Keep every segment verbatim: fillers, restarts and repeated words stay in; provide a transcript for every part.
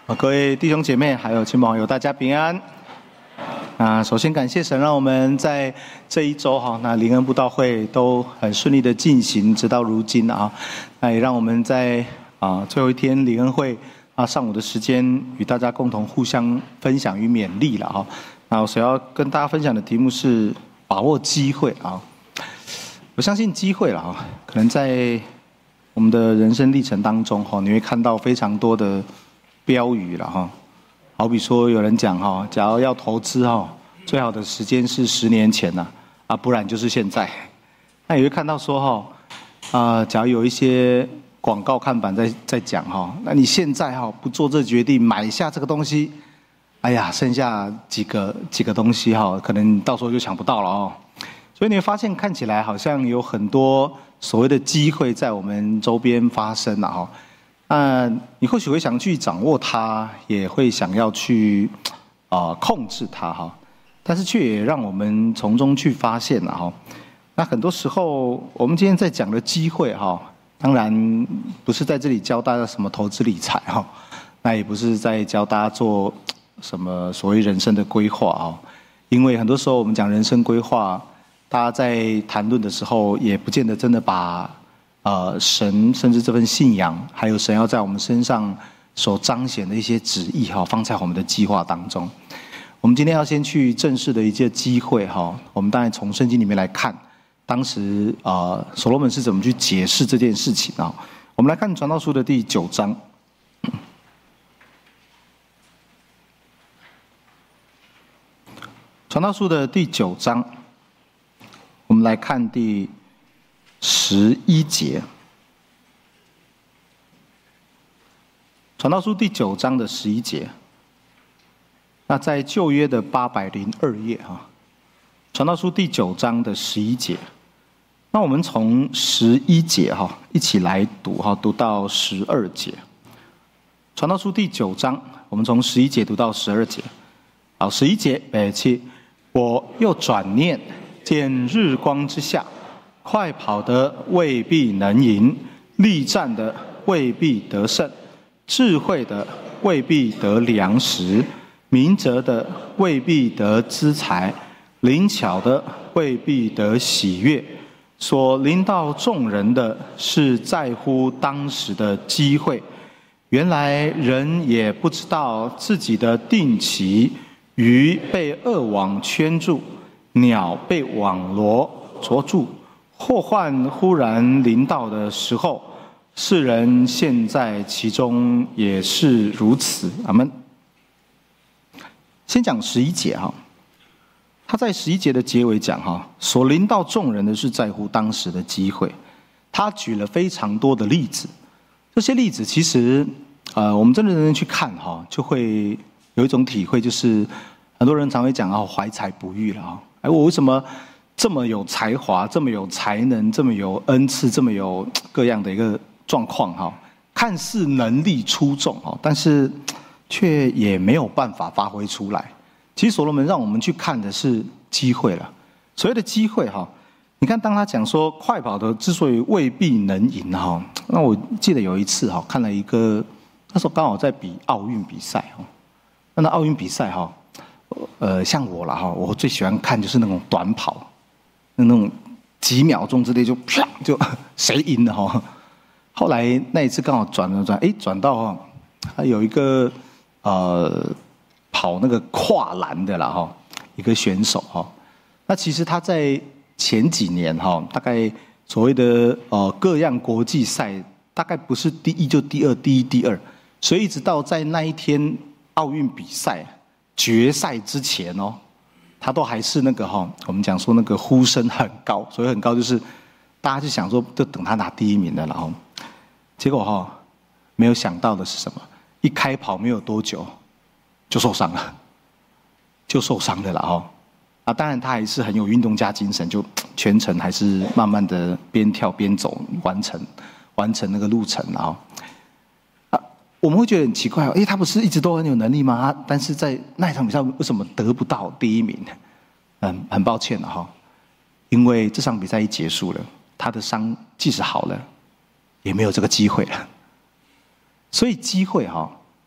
好，各位弟兄姐妹，还有亲朋好友，大家平安。啊，首先感谢神，让我们在这一周哈，那灵恩布道会都很顺利的进行，直到如今啊。那也让我们在啊最后一天灵恩会啊上午的时间，与大家共同互相分享与勉励了哈。那我所要跟大家分享的题目是把握机会啊。我相信机会了哈，可能在我们的人生历程当中哈，你会看到非常多的标语了哈。好比说有人讲哈，假如要投资哈，最好的时间是十年前呐，啊，不然就是现在。那也会看到说哈，啊，假如有一些广告看板在在讲哈，那你现在哈不做这决定买下这个东西，哎呀，剩下几个几个东西哈，可能到时候就抢不到了哦。所以你会发现看起来好像有很多所谓的机会在我们周边发生了哈。那你或许会想去掌握它，也会想要去啊、呃、控制它哈，但是却也让我们从中去发现了哈。那很多时候我们今天在讲的机会哈，当然不是在这里教大家什么投资理财哈，那也不是在教大家做什么所谓人生的规划哈，因为很多时候我们讲人生规划，大家在谈论的时候也不见得真的把呃，神甚至这份信仰，还有神要在我们身上所彰显的一些旨意哈，放在我们的计划当中。我们今天要先去正式的一些机会哈，我们当然从圣经里面来看，当时呃所罗门是怎么去解释这件事情啊？我们来看传道书的第九章，传道书的第九章，我们来看第十一节，传道书第九章的十一节。那在旧约的八百零二页哈，传道书第九章的十一节。那我们从十一节哈一起来读哈，读到十二节。传道书第九章，我们从十一节读到十二节。好，十一节，哎，七，我又转念，见日光之下，快跑的未必能赢，力战的未必得胜，智慧的未必得粮食，明哲的未必得资财，灵巧的未必得喜悦。所临到众人的是在乎当时的机会。原来人也不知道自己的定期，鱼被恶网圈住，鸟被网罗捉住。祸患忽然临到的时候，世人陷在其中也是如此。阿们。先讲十一节哈，他在十一节的结尾讲哈，所临到众人的是在乎当时的机会。他举了非常多的例子，这些例子其实呃，我们真的认真去看哈，就会有一种体会，就是很多人常会讲啊，怀才不遇了啊，哎，我为什么这么有才华，这么有才能，这么有恩赐，这么有各样的一个状况哈，看似能力出众哈，但是却也没有办法发挥出来。其实所罗门让我们去看的是机会了。所谓的机会哈，你看当他讲说快跑的之所以未必能赢哈，那我记得有一次哈，看了一个那时候刚好在比奥运比赛哈，那那奥运比赛哈，呃，像我啦哈，我最喜欢看就是那种短跑。那种几秒钟之内就啪就谁赢了哈？后来那一次刚好转了转，哎，转到哈，他有一个呃跑那个跨栏的啦哈，一个选手哈。那其实他在前几年哈，大概所谓的呃各样国际赛，大概不是第一就第二，第一第二，所以一直到在那一天奥运比赛决赛之前哦。他都还是那个哈，我们讲说那个呼声很高，所以很高就是大家就想说，就等他拿第一名的了哈。结果哈，没有想到的是什么？一开跑没有多久就受伤了，就受伤的了哈。啊，当然他还是很有运动家精神，就全程还是慢慢的边跳边走完成完成那个路程了哈。啊，我们会觉得很奇怪，哎，他不是一直都很有能力吗？但是在那一场比赛为什么得不到第一名？嗯，很抱歉了哈，因为这场比赛一结束了，他的伤即使好了，也没有这个机会了。所以机会哈，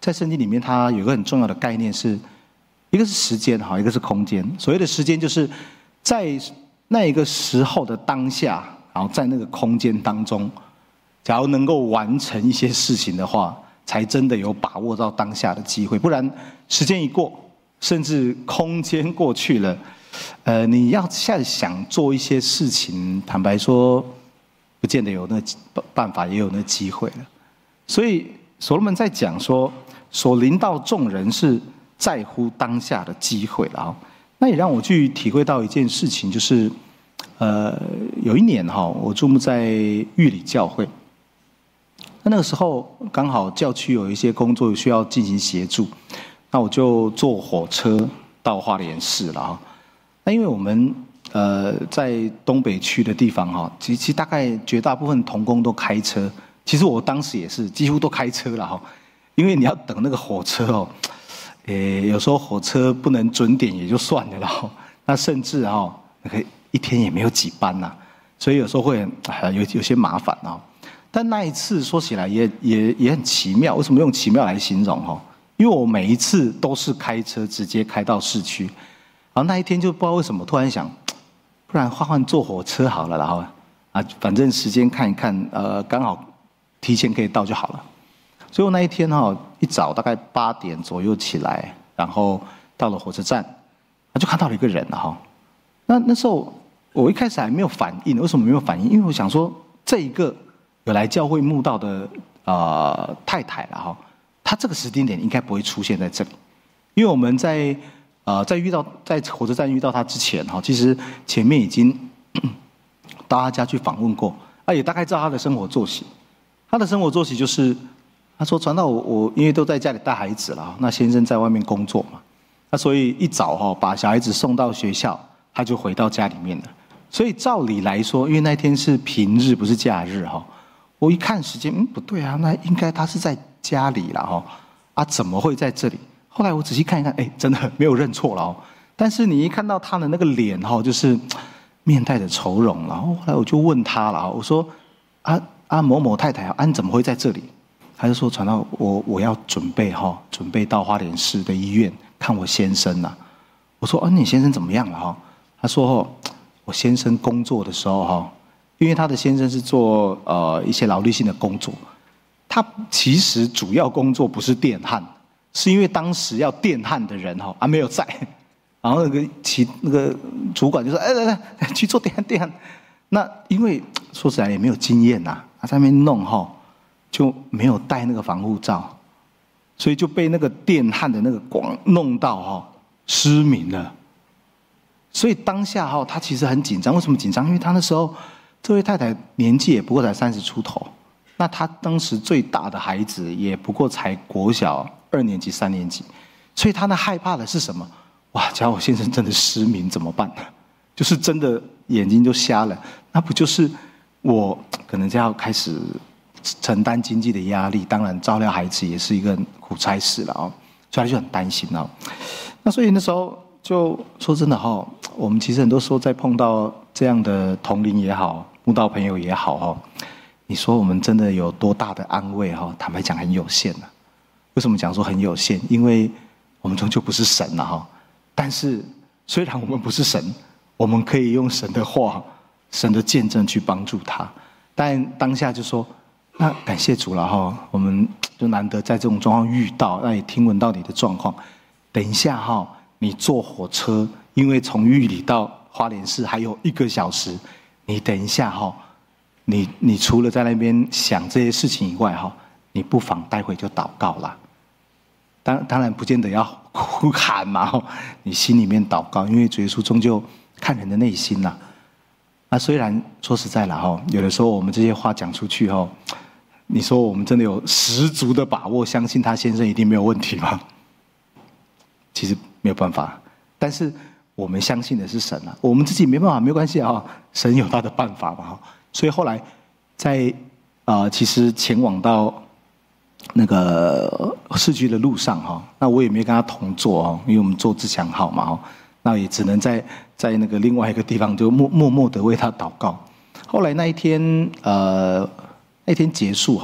在圣经里面，它有一个很重要的概念是，一个是时间哈，一个是空间。所谓的时间，就是在那一个时候的当下，然后在那个空间当中，假如能够完成一些事情的话，才真的有把握到当下的机会。不然时间一过，甚至空间过去了，呃，你要现在想做一些事情，坦白说，不见得有那办法，也有那机会了。所以所罗门在讲说，所临到众人是在乎当下的机会了啊。那也让我去体会到一件事情，就是，呃，有一年哈，我注目在玉里教会。那那个时候刚好教区有一些工作需要进行协助，那我就坐火车到花莲市了哈。那因为我们呃在东北区的地方哈，其实大概绝大部分同工都开车，其实我当时也是几乎都开车了哈，因为你要等那个火车哦。诶，有时候火车不能准点也就算了啦，那甚至哈，那个一天也没有几班呐，所以有时候会很有有些麻烦啊。但那一次说起来也也也很奇妙，为什么用奇妙来形容哈？因为我每一次都是开车直接开到市区，然后那一天就不知道为什么突然想，不然换换坐火车好了，然后啊，反正时间看一看，呃，刚好提前可以到就好了。所以我那一天哈，一早大概八点左右起来，然后到了火车站，就看到了一个人了哈。那那时候我一开始还没有反应，为什么没有反应？因为我想说，这一个有来教会慕道的呃太太了哈，她这个时间点应该不会出现在这里，因为我们在呃在遇到在火车站遇到她之前哈，其实前面已经到她家去访问过，啊也大概知道她的生活作息。她的生活作息就是。他说：“传道我我因为都在家里带孩子了，那先生在外面工作嘛，那所以一早哈把小孩子送到学校，他就回到家里面了。所以照理来说，因为那天是平日不是假日哈，我一看时间，嗯不对啊，那应该他是在家里了哈，啊怎么会在这里？后来我仔细看一看，哎真的没有认错了哦。但是你一看到他的那个脸哈，就是面带着愁容，然后后来我就问他了，我说啊啊某某太太啊，你怎么会在这里？”他就说：“传道，我我要准备哈，准备到花莲市的医院看我先生呐、啊。”我说：“啊，你先生怎么样了哈？”他说：“哦，我先生工作的时候哈，因为他的先生是做呃一些劳力性的工作，他其实主要工作不是电焊，是因为当时要电焊的人哈啊没有在，然后那个其那个主管就说：哎来来去做电焊电焊。那因为说实在也没有经验呐，他在那边弄哈。”就没有戴那个防护罩，所以就被那个电焊的那个光弄到哈失明了。所以当下哈他其实很紧张，为什么紧张？因为他那时候这位太太年纪也不过才三十出头，那他当时最大的孩子也不过才国小二年级三年级，所以他那害怕的是什么？哇，假如我先生真的失明怎么办呢？就是真的眼睛就瞎了，那不就是我可能就要开始。承担经济的压力，当然照料孩子也是一个苦差事了哦，所以他就很担心哦。那所以那时候就说真的哈、哦，我们其实很多时候在碰到这样的同龄也好，慕道朋友也好哈、哦，你说我们真的有多大的安慰哈、哦？坦白讲很有限呐、啊。为什么讲说很有限？因为我们终究不是神呐、啊、哈。但是虽然我们不是神，我们可以用神的话、神的见证去帮助他。但当下就说。那感谢主了哈，我们就难得在这种状况遇到，那也听闻到你的状况。等一下哈，你坐火车，因为从玉里到花莲市还有一个小时，你等一下哈，你你除了在那边想这些事情以外哈，你不妨待会就祷告啦。当当然不见得要哭喊嘛哈，你心里面祷告，因为主耶稣终究看人的内心呐。那虽然说实在了哈，有的时候我们这些话讲出去哈。你说我们真的有十足的把握，相信他先生一定没有问题吗？其实没有办法，但是我们相信的是神啊，我们自己没办法，没关系啊，神有他的办法嘛。所以后来在呃，其实前往到那个市区的路上哈，那我也没跟他同坐哦，因为我们坐自强号嘛哈，那也只能在在那个另外一个地方就默默默的为他祷告。后来那一天呃。那天结束哈，我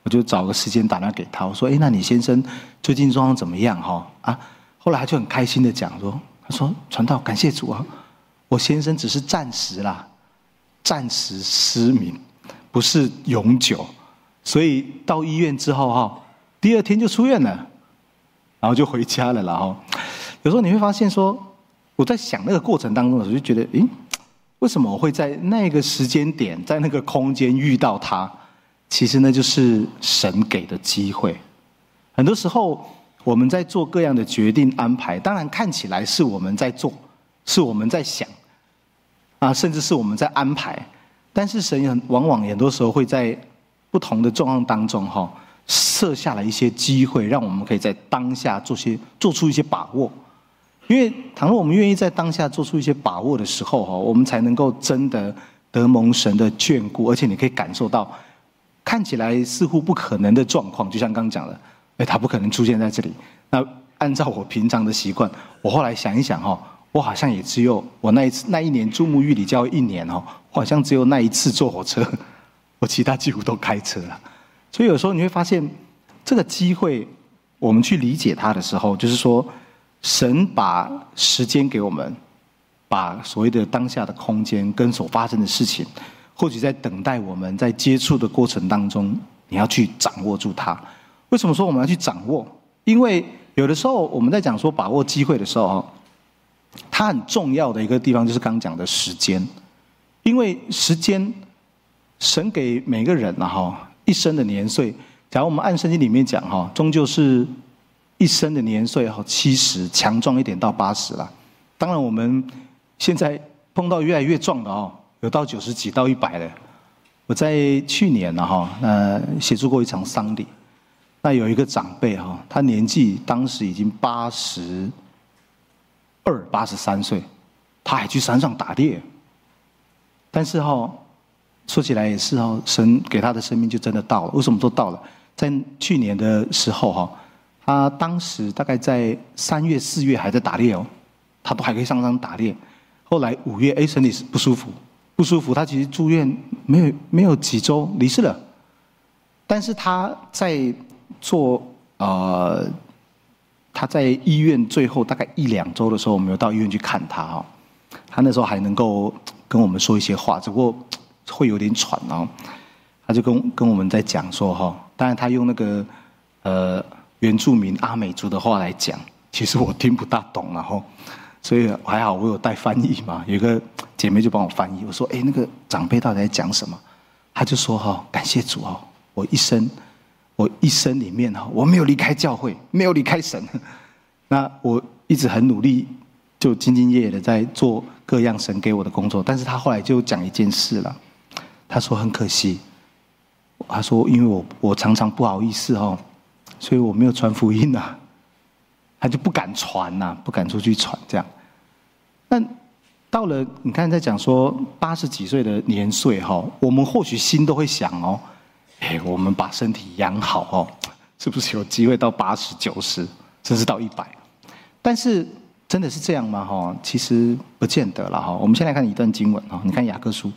我就找个时间打电话给他，我说：“哎，那你先生最近状况怎么样？哈啊。”后来他就很开心的讲说：“他说传道，感谢主啊，我先生只是暂时啦，暂时失明，不是永久，所以到医院之后哈，第二天就出院了，然后就回家了啦。哈，有时候你会发现说，我在想那个过程当中的时候，就觉得，诶，为什么我会在那个时间点，在那个空间遇到他？其实呢，就是神给的机会。很多时候我们在做各样的决定安排，当然看起来是我们在做，是我们在想，啊，甚至是我们在安排。但是神很往往很多时候会在不同的状况当中，哈，设下了一些机会，让我们可以在当下做些做出一些把握。因为倘若我们愿意在当下做出一些把握的时候，哈，我们才能够真的得蒙神的眷顾，而且你可以感受到。看起来似乎不可能的状况，就像刚刚讲的，哎，他不可能出现在这里。那按照我平常的习惯，我后来想一想哈，我好像也只有我那一次那一年注目玉里教一年哈，我好像只有那一次坐火车，我其他几乎都开车了。所以有时候你会发现，这个机会我们去理解它的时候，就是说，神把时间给我们，把所谓的当下的空间跟所发生的事情。或许在等待我们在接触的过程当中，你要去掌握住它。为什么说我们要去掌握？因为有的时候我们在讲说把握机会的时候，它很重要的一个地方就是刚刚讲的时间。因为时间，神给每个人啊哈一生的年岁，假如我们按圣经里面讲哈，终究是一生的年岁哈七十，强壮一点到八十啦。当然我们现在碰到越来越壮的哦。有到九十几到一百的，我在去年呢哈，呃，协助过一场丧礼，那有一个长辈哈，他年纪当时已经八十二、八十三岁，他还去山上打猎。但是哈，说起来也是哈，神给他的生命就真的到了。为什么说到了？在去年的时候哈，他当时大概在三月、四月还在打猎哦，他都还可以上山打猎。后来五月，哎，身体不舒服。不舒服，他其实住院没有没有几周离世了，但是他在做呃他在医院最后大概一两周的时候，我们有到医院去看他哈，他那时候还能够跟我们说一些话，只不过会有点喘哦，他就跟跟我们在讲说哈，当然他用那个呃原住民阿美族的话来讲，其实我听不大懂然后。所以还好，我有带翻译嘛。有一个姐妹就帮我翻译。我说：“哎，那个长辈到底在讲什么？”他就说：“哈，感谢主哦，我一生，我一生里面哈，我没有离开教会，没有离开神。那我一直很努力，就兢兢业业的在做各样神给我的工作。但是他后来就讲一件事了，他说很可惜，他说因为我我常常不好意思哦，所以我没有传福音呐。”他就不敢传呐、啊，不敢出去传这样。那到了你看在讲说八十几岁的年岁哈，我们或许心都会想哦，哎，我们把身体养好哦，是不是有机会到八十九十，甚至到一百？但是真的是这样吗？哈，其实不见得了哈。我们先来看一段经文哈，你看雅各书。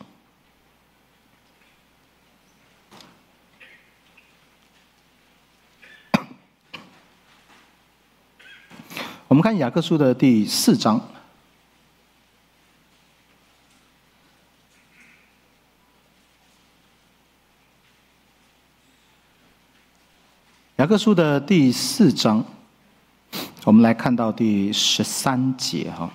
我们看雅各书的第四章，雅各书的第四章，我们来看到第十三节哈，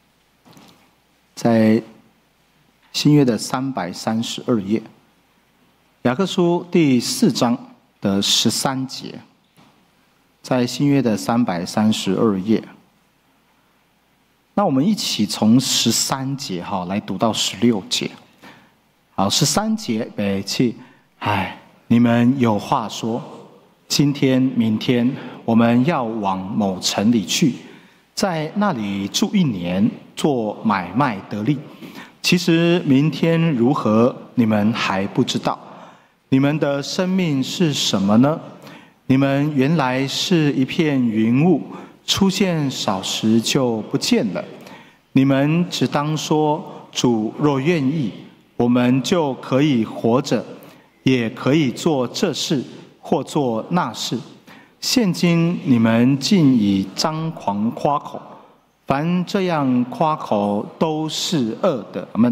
在新约的三百三十二页，雅各书第四章的十三节。在新约的三百三十二页，那我们一起从十三节哈来读到十六节。好，十三节，北气，哎，你们有话说，今天、明天我们要往某城里去，在那里住一年，做买卖得利。其实明天如何，你们还不知道。你们的生命是什么呢？你们原来是一片云雾，出现少时就不见了。你们只当说，主若愿意，我们就可以活着，也可以做这事或作纳事。现今你们竟以张狂夸口，凡这样夸口都是恶的。阿们。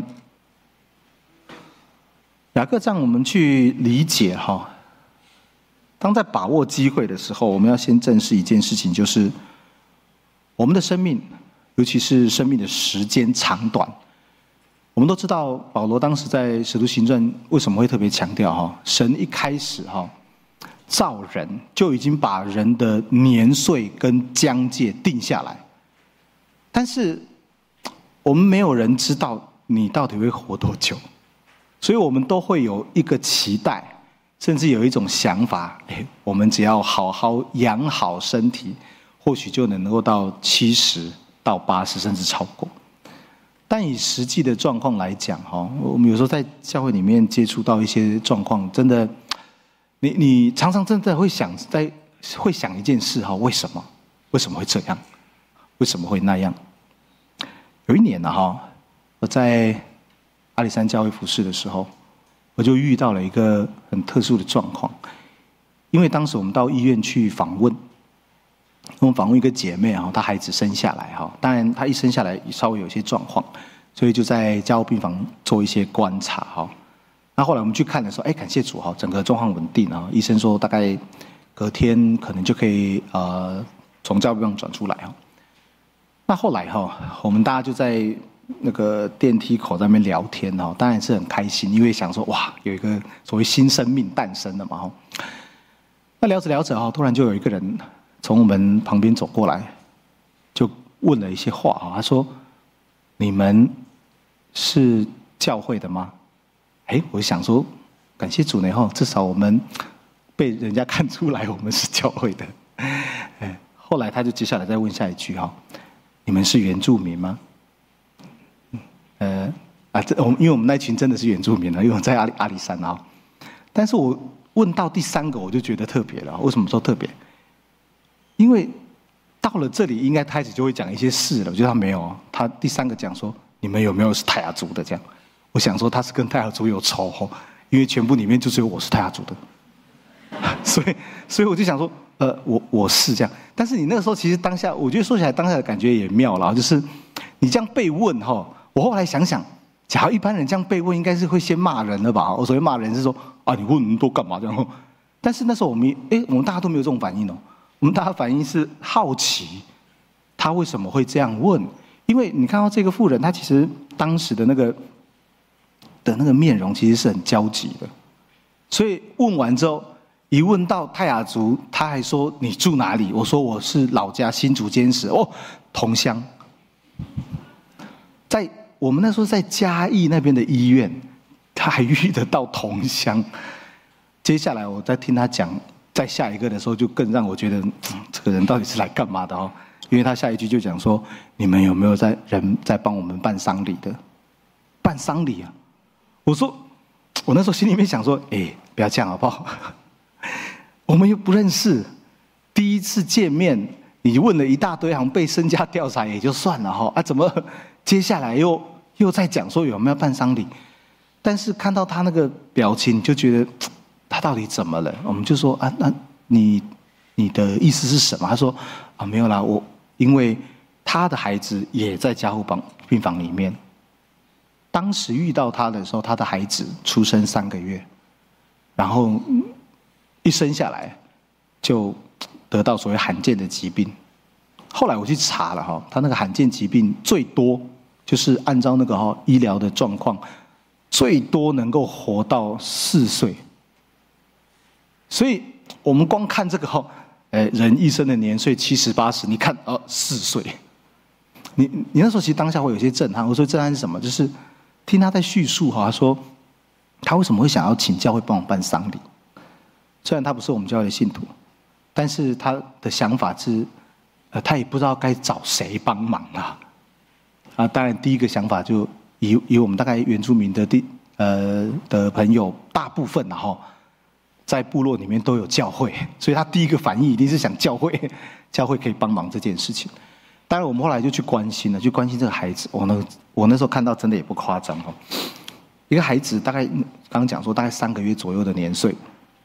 雅各让我们去理解哈，当在把握机会的时候，我们要先正视一件事情，就是我们的生命，尤其是生命的时间长短。我们都知道，保罗当时在使徒行传为什么会特别强调哈，神一开始哈造人就已经把人的年岁跟疆界定下来，但是我们没有人知道你到底会活多久。所以我们都会有一个期待，甚至有一种想法，哎，我们只要好好养好身体，或许就能够到七十到八十，甚至超过。但以实际的状况来讲，哈，我们有时候在教会里面接触到一些状况，真的，你你常常真的会想，在会想一件事哈，为什么？为什么会这样？为什么会那样？有一年呢，哈，我在阿里山教会服事的时候，我就遇到了一个很特殊的状况。因为当时我们到医院去访问，我们访问一个姐妹啊，她孩子生下来哈，当然她一生下来稍微有一些状况，所以就在加护病房做一些观察哈。那后来我们去看的时候，哎，感谢主哈，整个状况稳定啊，医生说大概隔天可能就可以呃从加护病房转出来哈。那后来哈，我们大家就在那个电梯口在那边聊天哦，当然是很开心，因为想说哇，有一个所谓新生命诞生了嘛哈。那聊着聊着哈，突然就有一个人从我们旁边走过来，就问了一些话哈。他说：“你们是教会的吗？”哎，我想说，感谢主呢哈，至少我们被人家看出来我们是教会的。哎，后来他就接下来再问下一句哈：“你们是原住民吗？”呃啊，这我们因为我们那群真的是原住民了，因为我在阿里阿里山啊。但是我问到第三个，我就觉得特别了。为什么说特别？因为到了这里，应该开始就会讲一些事了。我觉得他没有，他第三个讲说：“你们有没有是泰雅族的？”这样，我想说他是跟泰雅族有仇哦，因为全部里面就只有我是泰雅族的，所以所以我就想说，呃，我我是这样。但是你那个时候其实当下，我觉得说起来当下的感觉也妙了，就是你这样被问哈。我后来想想，假如一般人这样被问，应该是会先骂人的吧？我所谓骂人是说啊，你问那么多干嘛这样？但是那时候我们，哎，我们大家都没有这种反应哦。我们大家反应是好奇，他为什么会这样问？因为你看到这个妇人，她其实当时的那个的那个面容其实是很焦急的。所以问完之后，一问到泰雅族，他还说你住哪里？我说我是老家新竹尖石，哦，同乡，在。我们那时候在嘉义那边的医院，他还遇得到同乡。接下来我在听他讲，在下一个的时候，就更让我觉得、嗯、这个人到底是来干嘛的哦？因为他下一句就讲说：“你们有没有在人在帮我们办丧礼的？办丧礼啊！”我说，我那时候心里面想说：“哎，不要这样好不好？我们又不认识，第一次见面，你问了一大堆，好像被身家调查也就算了哈啊，怎么接下来又？”又在讲说有没有办丧礼，但是看到他那个表情，就觉得他到底怎么了？我们就说啊，那你你的意思是什么？他说啊，没有啦，我因为他的孩子也在加护病房里面。当时遇到他的时候，他的孩子出生三个月，然后一生下来就得到所谓罕见的疾病。后来我去查了哈，他那个罕见疾病最多。就是按照那个哈医疗的状况，最多能够活到四岁。所以我们光看这个哈，呃，人一生的年岁七十八十，你看哦，四岁。你你那时候其实当下会有些震撼。我说震撼是什么？就是听他在叙述哈，他说他为什么会想要请教会帮我办丧礼？虽然他不是我们教会的信徒，但是他的想法是，呃，他也不知道该找谁帮忙啊。啊，当然，第一个想法就以以我们大概原住民的地呃的朋友，大部分然后在部落里面都有教会，所以他第一个反应一定是想教会，教会可以帮忙这件事情。当然，我们后来就去关心了，去关心这个孩子。我那我那时候看到真的也不夸张哦，一个孩子大概刚刚讲说大概三个月左右的年岁，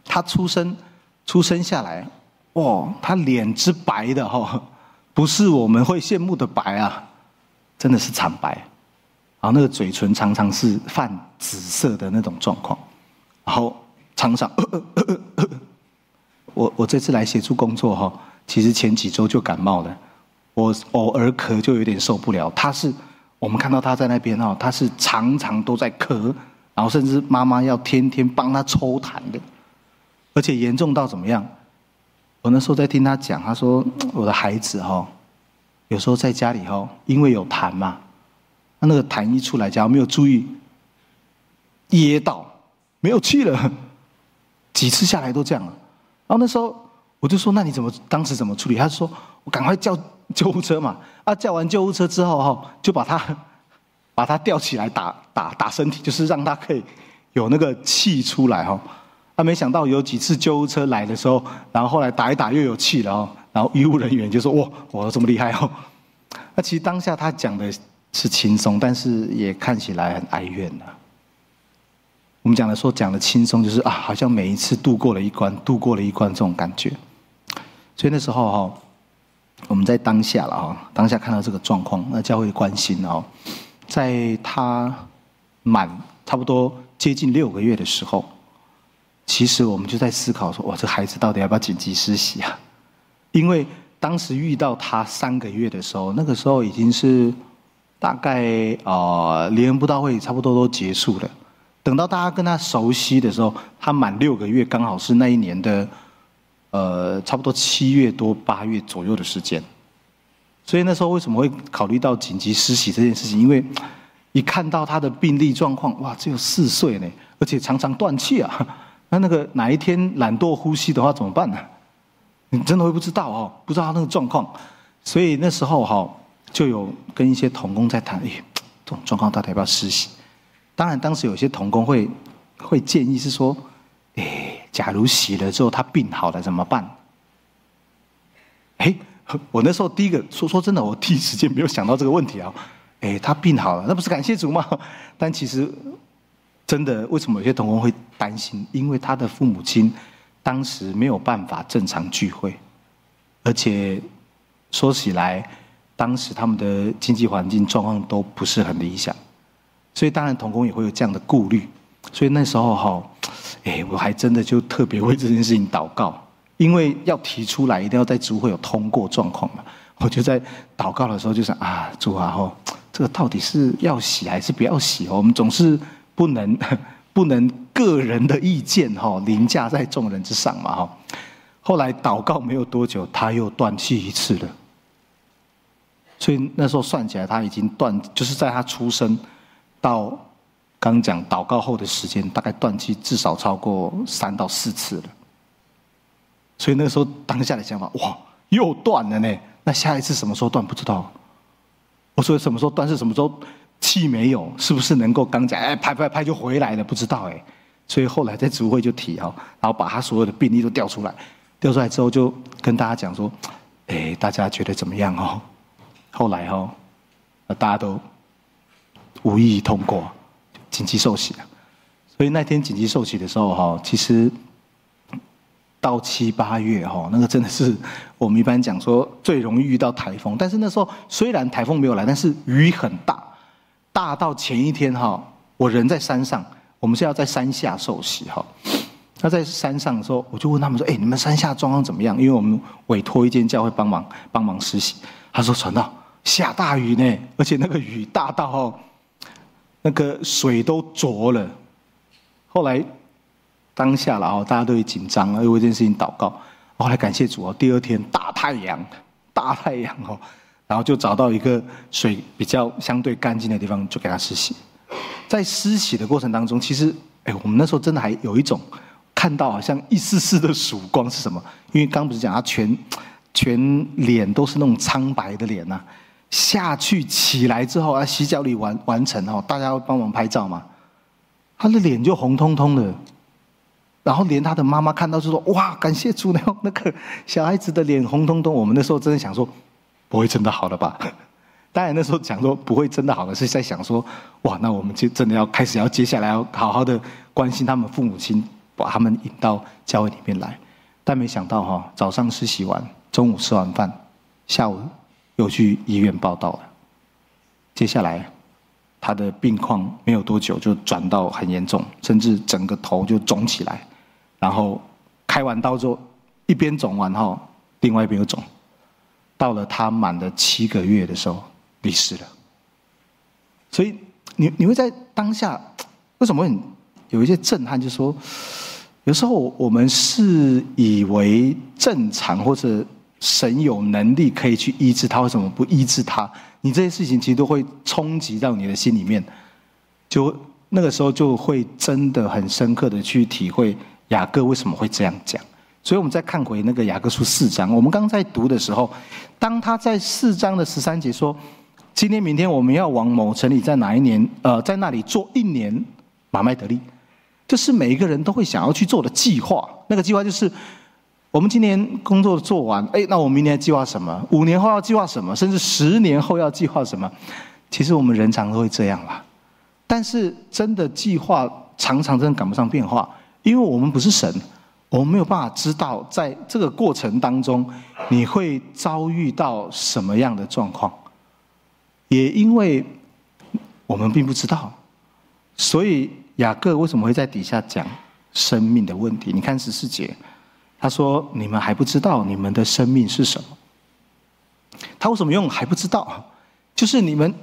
他出生出生下来，哇，他脸之白的哈，不是我们会羡慕的白啊，真的是惨白。然后那个嘴唇常常是泛紫色的那种状况，然后常常，呃呃呃呃、我我这次来协助工作哈，其实前几周就感冒了，我偶尔咳就有点受不了。他是我们看到他在那边哈，他是常常都在咳，然后甚至妈妈要天天帮他抽痰的，而且严重到怎么样？我那时候在听他讲，他说我的孩子哈，有时候在家里哈，因为有痰嘛。他那个痰一出来，假如没有注意，噎到没有气了，几次下来都这样了。然后那时候我就说：“那你怎么当时怎么处理？”他说：“我赶快叫救护车嘛。”啊，叫完救护车之后哈，就把他把他吊起来打打打身体，就是让他可以有那个气出来哈。啊，没想到有几次救护车来的时候，然后后来打一打又有气了哦，然后医务人员就说：“哇，我这么厉害哦。”那其实当下他讲的是轻松，但是也看起来很哀怨的。我们讲的说讲的轻松，就是啊，好像每一次度过了一关，度过了一关这种感觉。所以那时候哈，我们在当下了哈，当下看到这个状况，那教会关心哦，在他满差不多接近六个月的时候，其实我们就在思考说，哇，这孩子到底要不要紧急施洗啊？因为当时遇到他三个月的时候，那个时候已经是。大概呃，联恩布道会差不多都结束了。等到大家跟他熟悉的时候，他满六个月，刚好是那一年的呃，差不多七月多八月左右的时间。所以那时候为什么会考虑到紧急施洗这件事情？因为一看到他的病历状况，哇，只有四岁呢，而且常常断气啊。那那个哪一天懒惰呼吸的话怎么办呢？你真的会不知道哦，不知道他那个状况。所以那时候哈。就有跟一些同工在谈，哎，这种状况到底要不要施洗？当然，当时有些同工会会建议是说，哎，假如洗了之后他病好了怎么办？哎，我那时候第一个说说真的，我第一时间没有想到这个问题啊。哎，他病好了，那不是感谢主吗？但其实真的，为什么有些同工会担心？因为他的父母亲当时没有办法正常聚会，而且说起来。当时他们的经济环境状况都不是很理想，所以当然同工也会有这样的顾虑。所以那时候哈，哎，我还真的就特别为这件事情祷告，因为要提出来一定要在主会有通过状况嘛。我就在祷告的时候就想啊，主啊吼，这个到底是要洗还是不要洗？我们总是不能不能个人的意见哈凌驾在众人之上嘛哈。后来祷告没有多久，他又断气一次了。所以那时候算起来，他已经断，就是在他出生到刚讲祷告后的时间，大概断气至少超过三到四次了。所以那时候当下的想法，哇，又断了呢。那下一次什么时候断不知道。我说什么时候断是什么时候气没有，是不是能够刚讲哎拍拍拍就回来了？不知道哎。所以后来在主会就提哈，然后把他所有的病例都调出来，调出来之后就跟大家讲说，哎，大家觉得怎么样哦？后来哈、哦，大家都无异议通过紧急受洗了。所以那天紧急受洗的时候哈，其实到七八月哈，那个真的是我们一般讲说最容易遇到台风。但是那时候虽然台风没有来，但是雨很大，大到前一天哈，我人在山上，我们是要在山下受洗哈。那在山上的时候，我就问他们说：“哎，你们山下状况怎么样？”因为我们委托一间教会帮忙帮忙施洗。他说：“传道。”下大雨呢，而且那个雨大到哦，那个水都浊了。后来当下了哦，大家都会紧张，为这件事情祷告。后来感谢主哦，第二天大太阳，大太阳哦，然后就找到一个水比较相对干净的地方，就给他施洗。在施洗的过程当中，其实哎，我们那时候真的还有一种看到好像一丝丝的曙光是什么？因为刚不是讲他全全脸都是那种苍白的脸呐、啊。下去起来之后啊，洗脚礼完完成哦，大家要帮忙拍照嘛，他的脸就红彤彤的，然后连他的妈妈看到就说：“哇，感谢主！”那那个小孩子的脸红彤彤，我们那时候真的想说，不会真的好了吧？当然那时候讲说不会真的好了，是在想说，哇，那我们就真的要开始要接下来要好好的关心他们父母亲， 把他们引到教会里面来。但没想到哈，早上施洗完，中午吃完饭，下午又去医院报到了。接下来他的病况没有多久就转到很严重，甚至整个头就肿起来，然后开完刀之后，一边肿完后，另外一边又肿，到了他满了七个月的时候离世了。所以你你会在当下为什么会有一些震撼？就是说，有时候我们是以为正常或者神有能力可以去医治他，为什么不医治他？你这些事情其实都会冲击到你的心里面，就那个时候就会真的很深刻的去体会雅各为什么会这样讲。所以我们再看回那个雅各书四章，我们刚在读的时候，当他在四章的十三节说，今天明天我们要往某城里，在哪一年呃，在那里做一年马麦得利，这是每一个人都会想要去做的计划。那个计划就是我们今年工作做完，哎，那我们明年计划什么？五年后要计划什么？甚至十年后要计划什么？其实我们人常都会这样啦。但是真的计划常常真的赶不上变化，因为我们不是神，我们没有办法知道在这个过程当中你会遭遇到什么样的状况。也因为我们并不知道，所以雅各为什么会在底下讲生命的问题？你看十四节。他说：“你们还不知道你们的生命是什么。”他为什么用还不知道？就是你们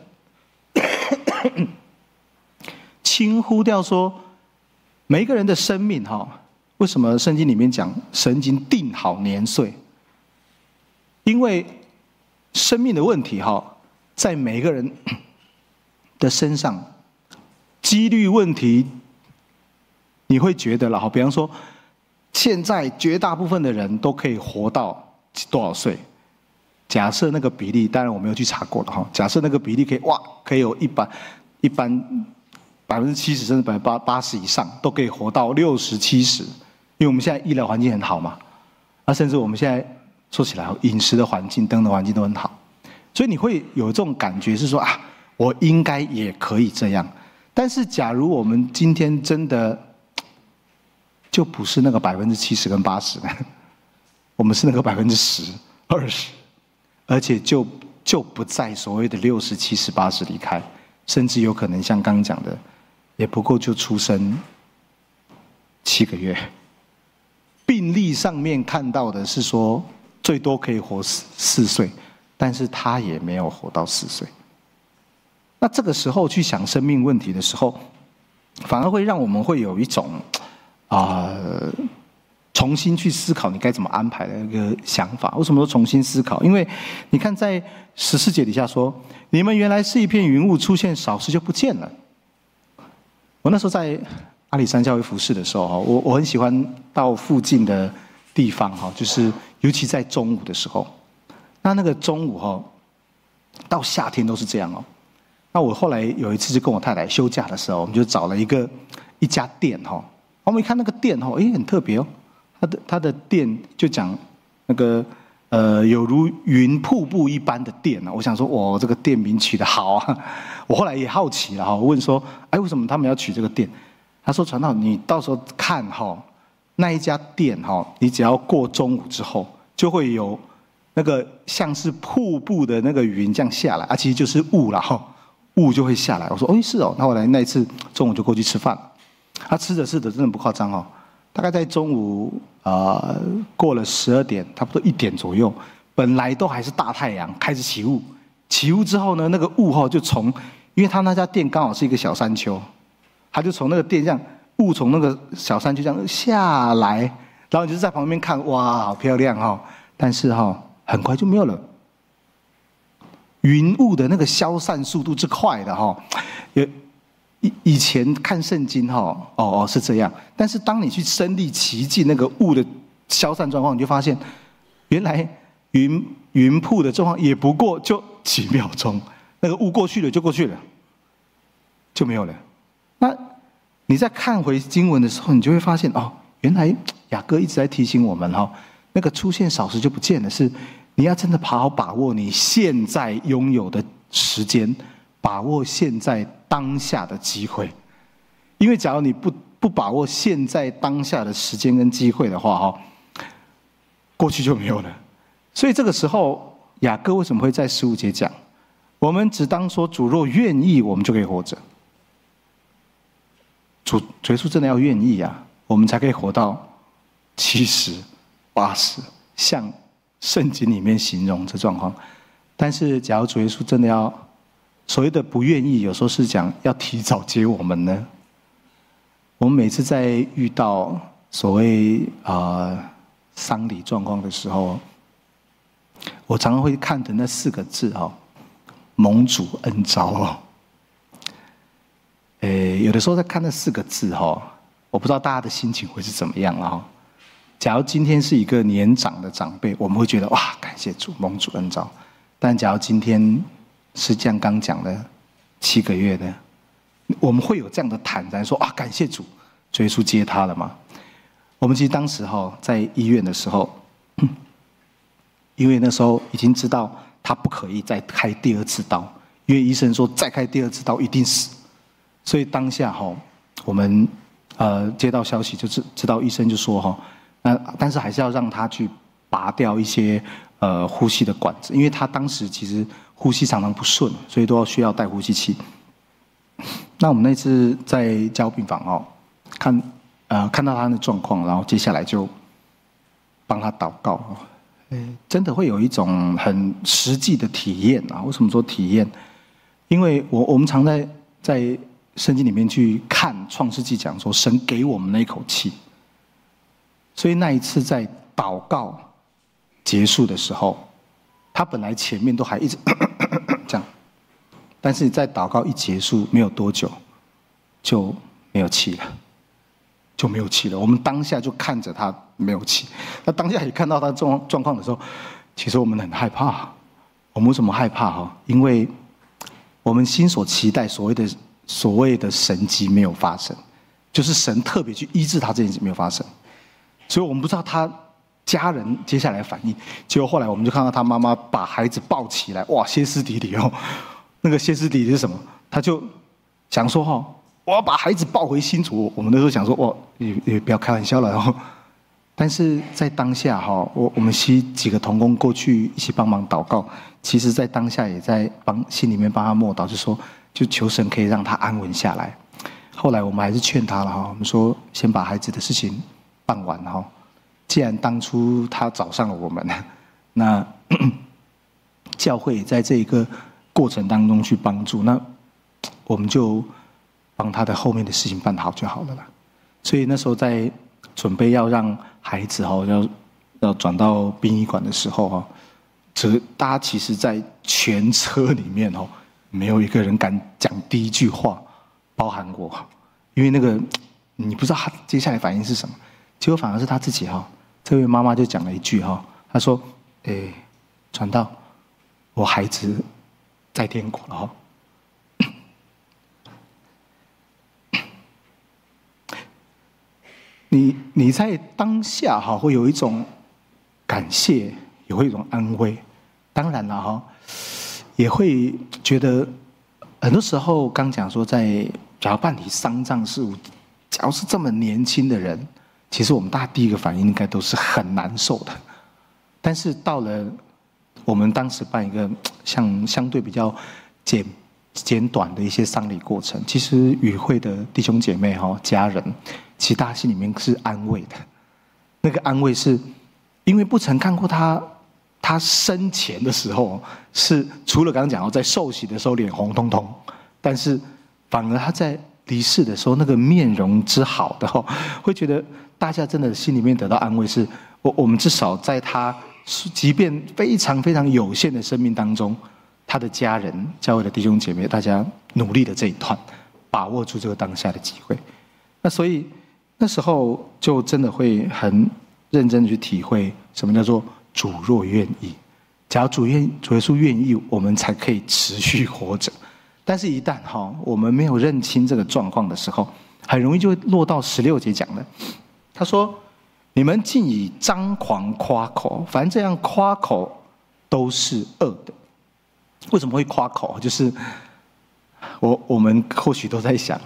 轻忽掉说，每一个人的生命哈，为什么圣经里面讲神已经定好年岁？因为生命的问题哈，在每一个人的身上，几率问题，你会觉得了哈，比方说。现在绝大部分的人都可以活到多少岁？假设那个比例，当然我没有去查过了哈。假设那个比例可以哇，可以有一般一般百分之七十甚至百分之八八十以上都可以活到六十七十，因为我们现在医疗环境很好嘛。那甚至我们现在说起来，饮食的环境、灯的环境都很好，所以你会有这种感觉是说啊，我应该也可以这样。但是假如我们今天真的就不是那个百分之七十跟八十，我们是那个百分之十、二十，而且就就不在所谓的六十、七十、八十离开，甚至有可能像刚刚讲的，也不过就出生七个月。病历上面看到的是说最多可以活四四岁，但是他也没有活到四岁。那这个时候去想生命问题的时候，反而会让我们会有一种。啊、呃，重新去思考你该怎么安排的一个想法。为什么说重新思考？因为你看在十四节底下说，你们原来是一片云雾，出现少时就不见了。我那时候在阿里山教会服事的时候，我我很喜欢到附近的地方哈，就是尤其在中午的时候，那那个中午哈，到夏天都是这样哦。那我后来有一次就跟我太太休假的时候，我们就找了一个一家店哈。我们一看那个店哦，哎，很特别哦。它的它的店就讲那个呃，有如云瀑布一般的店啊。我想说，哇，这个店名取得好啊！我后来也好奇了哈，我问说，哎，为什么他们要取这个店？他说，传道，你到时候看哈，那一家店哈，你只要过中午之后，就会有那个像是瀑布的那个云这样下来，啊，其实就是雾了哈，雾就会下来。我说，哦，是哦。那后来那一次中午就过去吃饭。他吃着吃着真的不夸张哦，大概在中午呃过了十二点，差不多一点左右，本来都还是大太阳，开始起雾。起雾之后呢，那个雾哈就从，因为他那家店刚好是一个小山丘，他就从那个店这样雾从那个小山丘这样下来，然后你就在旁边看，哇，好漂亮哈！但是哈很快就没有了，云雾的那个消散速度之快的哈，也。以以前看圣经哈，哦哦是这样，但是当你去身历其境那个雾的消散状况，你就发现，原来云云瀑的状况也不过就几秒钟，那个雾过去了就过去了，就没有了。那你再看回经文的时候，你就会发现哦，原来雅各一直在提醒我们哈，那个出现少时就不见了，是你要真的好好把握你现在拥有的时间。把握现在当下的机会，因为假如你不不把握现在当下的时间跟机会的话，哈，过去就没有了。所以这个时候，雅各为什么会在十五节讲，我们只当说主若愿意，我们就可以活着。主主耶稣真的要愿意啊，我们才可以活到七十、八十，像圣经里面形容这状况。但是，假如主耶稣真的要所谓的不愿意，有时候是讲要提早接我们呢？我们每次在遇到所谓啊、呃、丧礼状况的时候，我常常会看的那四个字哦，蒙主恩召哦。诶，有的时候在看那四个字哈，我不知道大家的心情会是怎么样了哈。假如今天是一个年长的长辈，我们会觉得哇，感谢主，蒙主恩召。但假如今天是像刚讲的七个月的，我们会有这样的坦然说啊，感谢主，主耶稣接他了吗？我们其实当时哈在医院的时候，因为那时候已经知道他不可以再开第二次刀，因为医生说再开第二次刀一定死。所以当下哈，我们呃接到消息就知知道医生就说哈，那但是还是要让他去拔掉一些呃呼吸的管子，因为他当时其实呼吸常常不顺，所以都要需要带呼吸器。那我们那次在加护病房哦，看呃看到他的状况，然后接下来就帮他祷告哦，诶，真的会有一种很实际的体验啊。为什么说体验？因为我我们常在在圣经里面去看创世纪讲说，神给我们那一口气。所以那一次在祷告结束的时候，他本来前面都还一直这样，但是在祷告一结束没有多久，就没有气了，就没有气了。我们当下就看着他没有气，那当下也看到他状状况的时候，其实我们很害怕。我们为什么害怕哈？因为我们心所期待所谓的所谓的神迹没有发生，就是神特别去医治他这件事没有发生，所以我们不知道他家人接下来的反应。结果后来我们就看到他妈妈把孩子抱起来，哇，歇斯底里哦。那个歇斯底里是什么？他就想说哈，我要把孩子抱回新竹。我们那时候想说，哇，也也不要开玩笑了哦。但是在当下哈，我我们吸几个同工过去一起帮忙祷告，其实在当下也在帮心里面帮他默祷，就说就求神可以让他安稳下来。后来我们还是劝他了哈，我们说先把孩子的事情办完哈。既然当初他找上了我们，那教会在这一个过程当中去帮助，那我们就帮他的后面的事情办好就好了啦。所以那时候在准备要让孩子哈要要转到殡仪馆的时候哈，这大家其实在全车里面哦，没有一个人敢讲第一句话，包含我，因为那个你不知道他接下来反应是什么，结果反而是他自己哈。这位妈妈就讲了一句哈，她说：“诶，传道，我孩子在天国了哈。”你你在当下哈会有一种感谢，也会有一种安慰。当然了哈，也会觉得很多时候刚讲说在假如办理丧葬事务，假如是这么年轻的人。其实我们大家第一个反应应该都是很难受的，但是到了我们当时办一个像相对比较简简短的一些丧礼过程，其实与会的弟兄姐妹哈、家人，其实大家心里面是安慰的。那个安慰是因为不曾看过他，他生前的时候是除了刚刚讲到在受洗的时候脸红彤彤，但是反而他在离世的时候那个面容之好的哦，会觉得大家真的心里面得到安慰是，我我们至少在他即便非常非常有限的生命当中，他的家人、教会的弟兄姐妹，大家努力的这一段，把握住这个当下的机会。那所以那时候就真的会很认真的去体会什么叫做主若愿意。假如主愿主耶稣愿意，我们才可以持续活着。但是，一旦哈我们没有认清这个状况的时候，很容易就会落到十六节讲的。他说：“你们竟以张狂夸口，凡这样夸口都是恶的。”为什么会夸口？就是我我们或许都在想啊，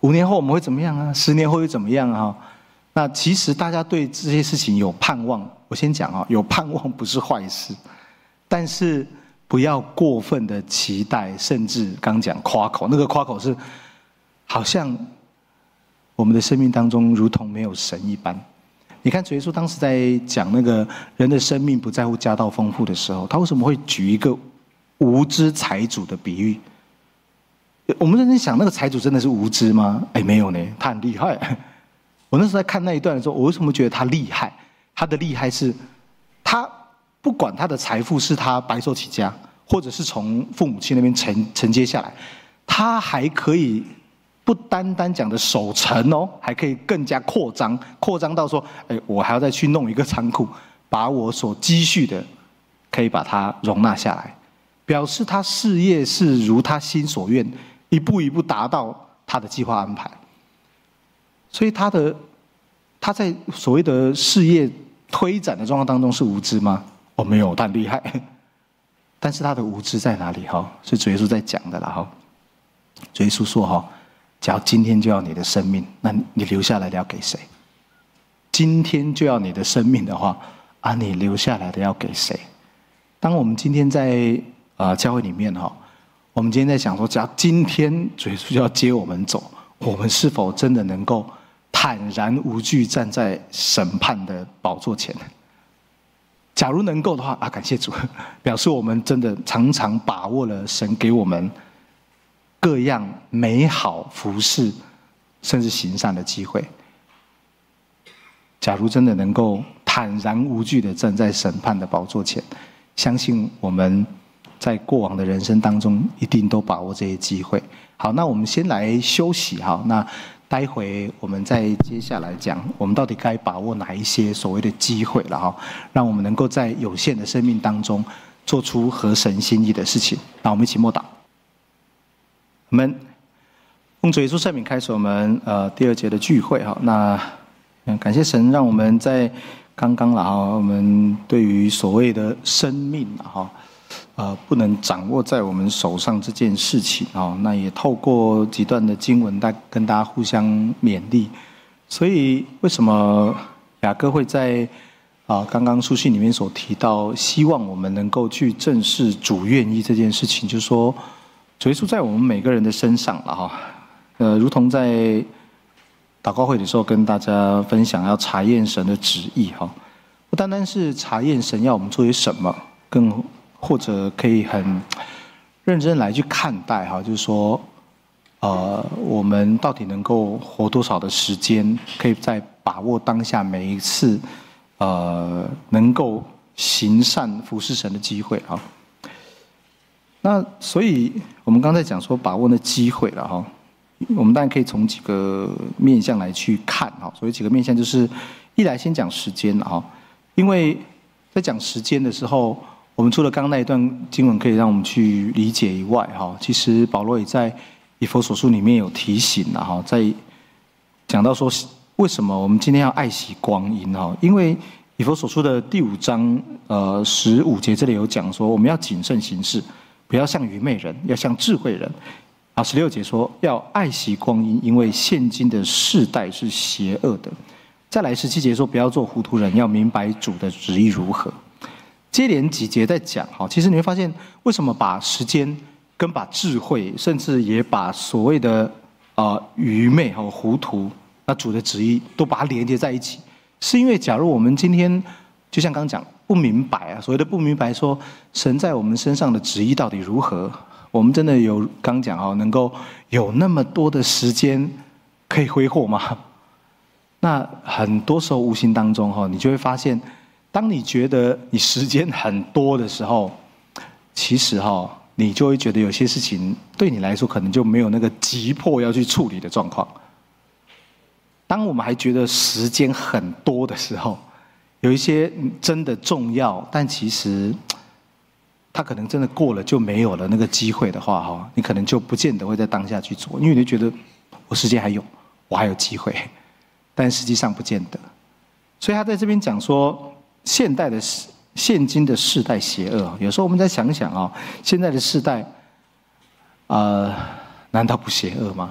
五年后我们会怎么样啊？十年后会怎么样啊？那其实大家对这些事情有盼望，我先讲啊，有盼望不是坏事，但是不要过分的期待，甚至刚讲夸口，那个夸口是好像我们的生命当中如同没有神一般。你看主耶稣当时在讲那个人的生命不在乎家道丰富的时候，他为什么会举一个无知财主的比喻？我们认真想，那个财主真的是无知吗？哎，没有呢，他很厉害。我那时候在看那一段的时候，我为什么觉得他厉害？他的厉害是，他不管他的财富是他白手起家，或者是从父母亲那边承承接下来，他还可以不单单讲的守成哦，还可以更加扩张，扩张到说，哎，我还要再去弄一个仓库，把我所积蓄的，可以把它容纳下来，表示他事业是如他心所愿。一步一步达到他的计划安排，所以他的他在所谓的事业推展的状况当中是无知吗？哦，没有，他很厉害。但是他的无知在哪里？哈，是主耶稣在讲的啦。哈，主耶稣说：哈，假如今天就要你的生命，那你留下来的要给谁？今天就要你的生命的话，啊，你留下来的要给谁？当我们今天在呃教会里面哈。我们今天在想说，只要今天主耶稣就要接我们走，我们是否真的能够坦然无惧站在审判的宝座前？假如能够的话啊，感谢主，表示我们真的常常把握了神给我们各样美好服事，甚至行善的机会。假如真的能够坦然无惧的站在审判的宝座前，相信我们在过往的人生当中，一定都把握这些机会。好，那我们先来休息哈。那待会我们再接下来讲，我们到底该把握哪一些所谓的机会了哈，让我们能够在有限的生命当中做出合神心意的事情。那我们一起默祷。我们奉主耶稣圣名开始我们呃第二节的聚会哈。那感谢神，让我们在刚刚了哈，我们对于所谓的生命哈。呃，不能掌握在我们手上这件事情哦，那也透过几段的经文，大跟大家互相勉励。所以，为什么雅各会在啊、呃、刚刚书信里面所提到，希望我们能够去正视主愿意这件事情，就是说，主耶稣在我们每个人的身上了哈。呃，如同在祷告会的时候跟大家分享，要查验神的旨意哈，不单单是查验神要我们做些什么，更或者可以很认真来去看待哈，就是说，呃，我们到底能够活多少的时间，可以在把握当下每一次，呃，能够行善服侍神的机会啊。那所以我们刚才讲说把握那机会了哈，我们当然可以从几个面向来去看哈。所以几个面向就是一来先讲时间哈，因为在讲时间的时候。我们除了刚刚那一段经文可以让我们去理解以外，哈，其实保罗也在以弗所书里面有提醒了哈，在讲到说为什么我们今天要爱惜光阴哈，因为以弗所书的第五章呃十五节这里有讲说，我们要谨慎行事，不要像愚昧人，要像智慧人。啊，十六节说要爱惜光阴，因为现今的世代是邪恶的。再来十七节说不要做糊涂人，要明白主的旨意如何。接连几节在讲哈，其实你会发现，为什么把时间跟把智慧，甚至也把所谓的呃愚昧和糊涂，那主的旨意都把它连接在一起，是因为假如我们今天就像刚刚讲不明白啊，所谓的不明白说神在我们身上的旨意到底如何，我们真的有刚讲哈，能够有那么多的时间可以挥霍吗？那很多时候无形当中哈，你就会发现。当你觉得你时间很多的时候，其实哈，你就会觉得有些事情对你来说可能就没有那个急迫要去处理的状况。当我们还觉得时间很多的时候，有一些真的重要，但其实他可能真的过了就没有了那个机会的话哈，你可能就不见得会在当下去做，因为你觉得我时间还有，我还有机会，但实际上不见得。所以他在这边讲说。现代的现今的世代邪恶，有时候我们再想想啊，现在的世代，呃，难道不邪恶吗？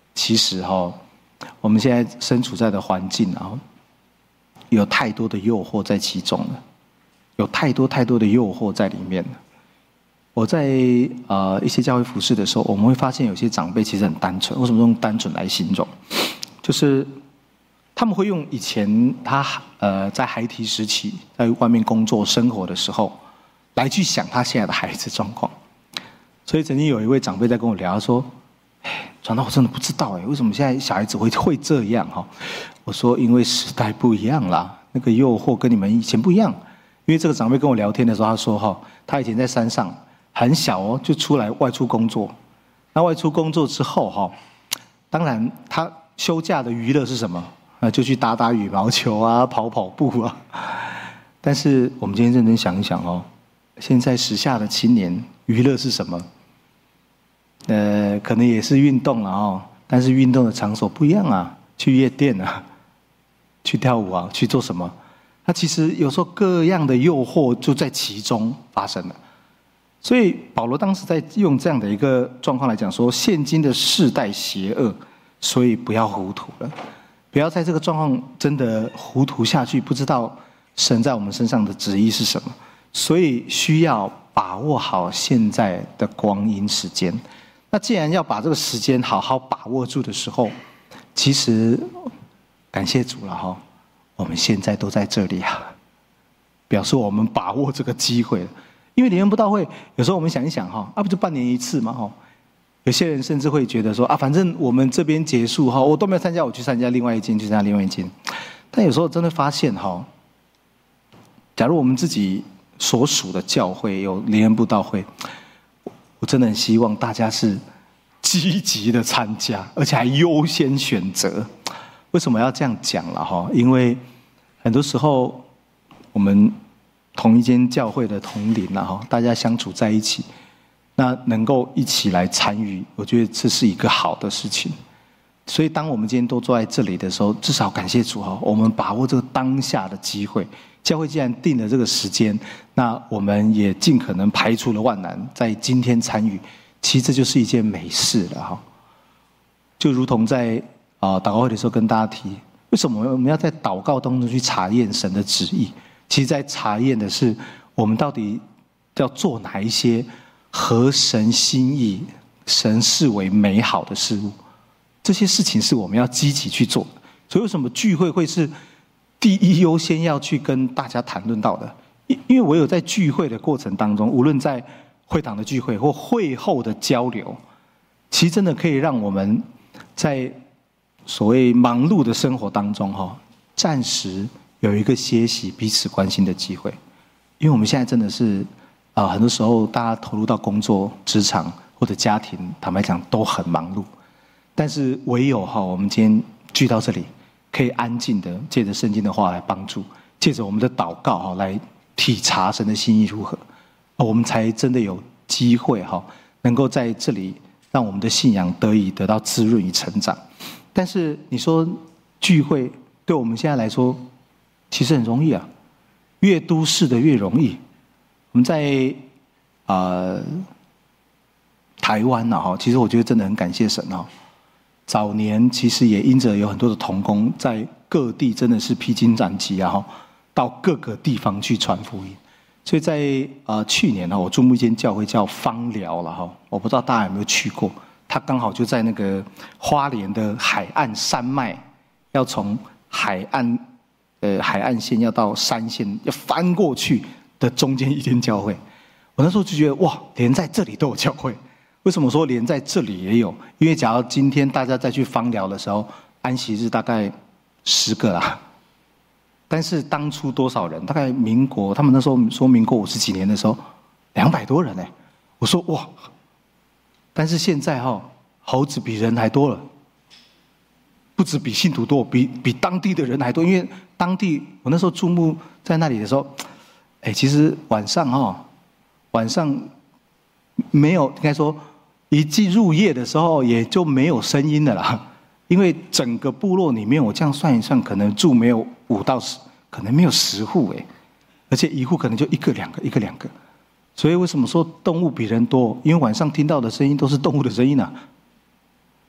其实哈，我们现在身处在的环境啊，有太多的诱惑在其中了，有太多太多的诱惑在里面了。我在呃一些教会服事的时候，我们会发现有些长辈其实很单纯。为什么用单纯来形容？就是他们会用以前他呃在孩提时期在外面工作生活的时候，来去想他现在的孩子状况。所以曾经有一位长辈在跟我聊，他说：“哎，传道我真的不知道哎，为什么现在小孩子会会这样哈？”我说：“因为时代不一样啦，那个诱惑跟你们以前不一样。”因为这个长辈跟我聊天的时候，他说：“哈，他以前在山上。”很小哦，就出来外出工作。那外出工作之后哈，当然他休假的娱乐是什么？啊，就去打打羽毛球啊，跑跑步啊。但是我们今天认真想一想哦，现在时下的青年娱乐是什么？呃，可能也是运动了哦，但是运动的场所不一样啊，去夜店啊，去跳舞啊，去做什么？那其实有时候各样的诱惑就在其中发生了。所以保罗当时在用这样的一个状况来讲说，现今的世代邪恶，所以不要糊涂了，不要在这个状况真的糊涂下去，不知道神在我们身上的旨意是什么，所以需要把握好现在的光阴时间。那既然要把这个时间好好把握住的时候，其实感谢主了哈，我们现在都在这里啊，表示我们把握这个机会了。因为联恩布道会，有时候我们想一想哈，啊不就半年一次嘛哈。有些人甚至会觉得说啊，反正我们这边结束哈，我都没有参加，我去参加另外一间，去参加另外一间。但有时候真的发现哈，假如我们自己所属的教会有联恩布道会，我真的很希望大家是积极的参加，而且还优先选择。为什么要这样讲了哈？因为很多时候我们同一间教会的同龄啊，哈，大家相处在一起，那能够一起来参与，我觉得这是一个好的事情。所以，当我们今天都坐在这里的时候，至少感谢主哈，我们把握这个当下的机会。教会既然定了这个时间，那我们也尽可能排除了万难，在今天参与，其实这就是一件美事了哈。就如同在啊祷告会的时候跟大家提，为什么我们要在祷告当中去查验神的旨意？其实在查验的是我们到底要做哪一些合神心意、神视为美好的事物，这些事情是我们要积极去做的。所以为什么聚会会是第一优先要去跟大家谈论到的？因因为唯有在聚会的过程当中，无论在会堂的聚会或会后的交流，其实真的可以让我们在所谓忙碌的生活当中哈，暂时有一个歇息、彼此关心的机会。因为我们现在真的是啊、呃，很多时候大家投入到工作、职场或者家庭，坦白讲都很忙碌。但是唯有哈，我们今天聚到这里，可以安静的借着圣经的话来帮助，借着我们的祷告哈来体察神的心意如何，我们才真的有机会哈，能够在这里让我们的信仰得以得到滋润与成长。但是你说聚会对我们现在来说，其实很容易啊，越都市的越容易。我们在呃台湾呐哈，其实我觉得真的很感谢神哈。早年其实也因着有很多的同工在各地真的是披荆斩棘啊哈，到各个地方去传福音。所以在呃去年呢，我注目一间教会叫芳寮了哈，我不知道大家有没有去过，它刚好就在那个花莲的海岸山脉，要从海岸呃海岸线要到山线要翻过去的中间一间教会。我那时候就觉得哇，连在这里都有教会。为什么说连在这里也有？因为假如今天大家再去芳寮的时候，安息日大概十个啦。但是当初多少人？大概民国，他们那时候说民国五十几年的时候，两百多人哎。我说哇，但是现在哈、哦，猴子比人还多了，不止比信徒多，比比当地的人还多。因为当地我那时候注目在那里的时候，哎，其实晚上哈、哦，晚上没有，应该说一进入夜的时候也就没有声音了啦。因为整个部落里面，我这样算一算，可能住没有五到十，可能没有十户哎，而且一户可能就一个两个，一个两个。所以为什么说动物比人多？因为晚上听到的声音都是动物的声音啊。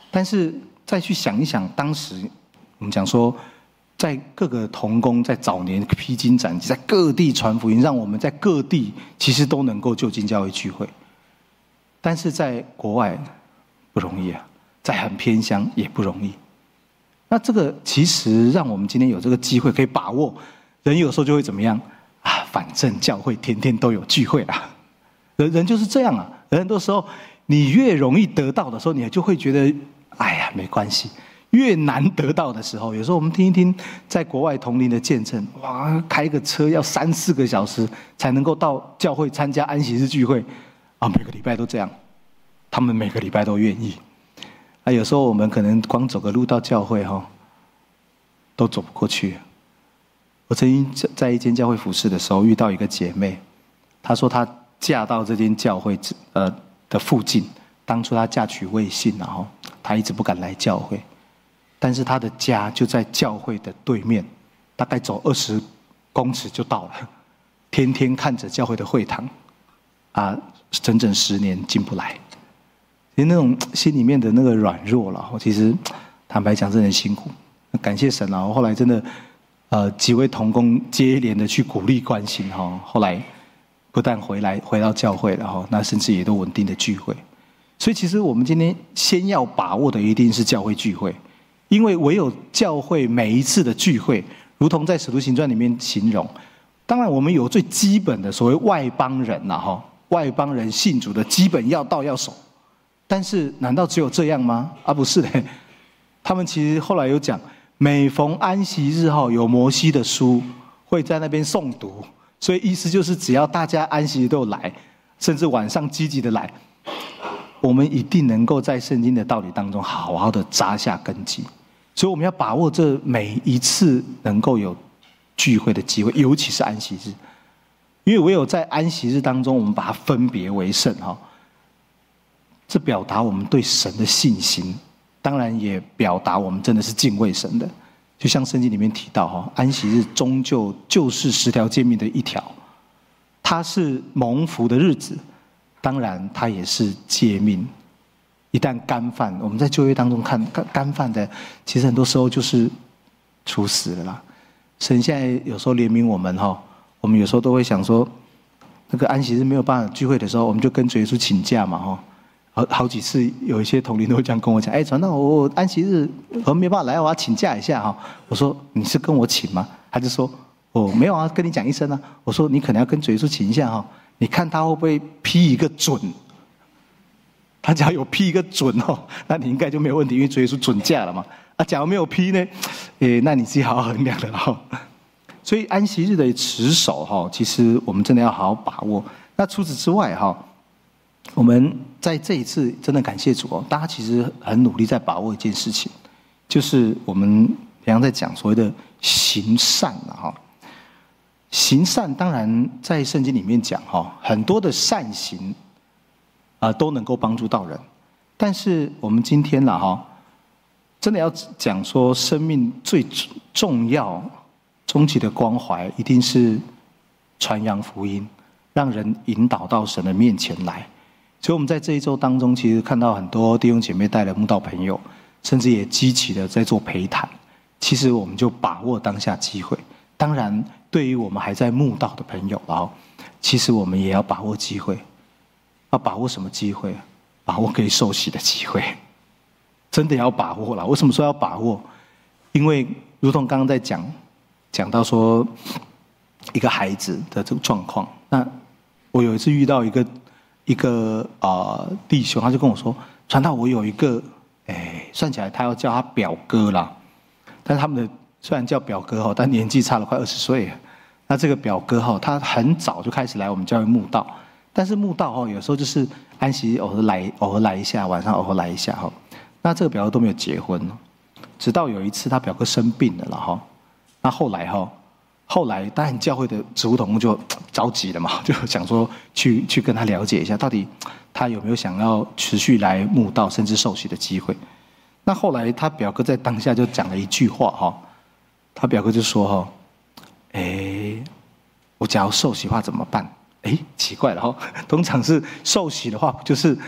但是再去想一想，当时我们讲说，在各个同工在早年披荆斩棘，在各地传福音，让我们在各地其实都能够就近教会聚会。但是在国外不容易啊，在很偏乡也不容易。那这个其实让我们今天有这个机会可以把握，人有时候就会怎么样啊？反正教会天天都有聚会啦，人人就是这样啊。很多时候你越容易得到的时候，你就会觉得哎呀没关系。越难得到的时候，有时候我们听一听在国外同龄的见证，哇，开个车要三四个小时才能够到教会参加安息日聚会，啊，每个礼拜都这样，他们每个礼拜都愿意。啊，有时候我们可能光走个路到教会哈，都走不过去。我曾经在一间教会服侍的时候，遇到一个姐妹，她说她嫁到这间教会呃的附近，当初她嫁娶未信，然后她一直不敢来教会。但是他的家就在教会的对面，大概走二十公尺就到了。天天看着教会的会堂，啊，整整十年进不来。其实那种心里面的那个软弱了，其实坦白讲，真的很辛苦。感谢神啊！后来真的，呃，几位同工接连的去鼓励关心哈，后来不但回来回到教会了哈，那甚至也都稳定的聚会。所以其实我们今天先要把握的一定是教会聚会。因为唯有教会每一次的聚会，如同在《使徒行传》里面形容，当然我们有最基本的所谓外邦人呐，哈，外邦人信主的基本要道要守，但是难道只有这样吗？啊，不是的，他们其实后来有讲，每逢安息日哈，有摩西的书会在那边诵读，所以意思就是只要大家安息日都有来，甚至晚上积极的来，我们一定能够在圣经的道理当中好好的扎下根基。所以我们要把握这每一次能够有聚会的机会，尤其是安息日，因为唯有在安息日当中，我们把它分别为圣哈，这表达我们对神的信心，当然也表达我们真的是敬畏神的。就像圣经里面提到哈，安息日终究就是十条诫命的一条，它是蒙福的日子，当然它也是诫命。一旦干犯，我们在旧约当中看干干犯的，其实很多时候就是处死了啦。神现在有时候怜悯我们哈，我们有时候都会想说，那个安息日没有办法聚会的时候，我们就跟主耶稣请假嘛哈。好好几次有一些同龄都会这样跟我讲，哎，传道我安息日我没办法来，我要请假一下哈。我说你是跟我请吗？他就说哦没有啊，跟你讲一声啊。我说你可能要跟主耶稣请一下哈，你看他会不会批一个准。他只要有批一个准哦，那你应该就没有问题，因为主耶稣准假了嘛。啊，假如没有批呢，诶，那你自己好好衡量了哈。所以安息日的持守哈，其实我们真的要好好把握。那除此之外哈，我们在这一次真的感谢主哦，大家其实很努力在把握一件事情，就是我们平常在讲所谓的行善了哈。行善当然在圣经里面讲哈，很多的善行。啊，都能够帮助到人，但是我们今天啦哈，真的要讲说，生命最重要、终极的关怀，一定是传扬福音，让人引导到神的面前来。所以，我们在这一周当中，其实看到很多弟兄姐妹带了慕道朋友，甚至也积极的在做陪谈。其实，我们就把握当下机会。当然，对于我们还在慕道的朋友啊，其实我们也要把握机会。要把握什么机会？把握可以受洗的机会，真的要把握了。为什么说要把握？因为如同刚刚在讲，讲到说一个孩子的这个状况。那我有一次遇到一个一个啊、呃、弟兄，他就跟我说：“传道，我有一个，哎，算起来他要叫他表哥啦。但是他们的虽然叫表哥哈，但年纪差了快二十岁。那这个表哥哈，他很早就开始来我们教会慕道。”但是慕道有时候就是安息偶尔来，偶尔来一下，晚上偶尔来一下哈。那这个表哥都没有结婚，直到有一次他表哥生病了了哈。那后来哈，后来当然教会的职务同工就着急了嘛，就想说去去跟他了解一下，到底他有没有想要持续来慕道甚至受洗的机会。那后来他表哥在当下就讲了一句话哈，他表哥就说哈，哎，我假如受洗的话怎么办？哎，奇怪了哈，通常是受洗的话，就是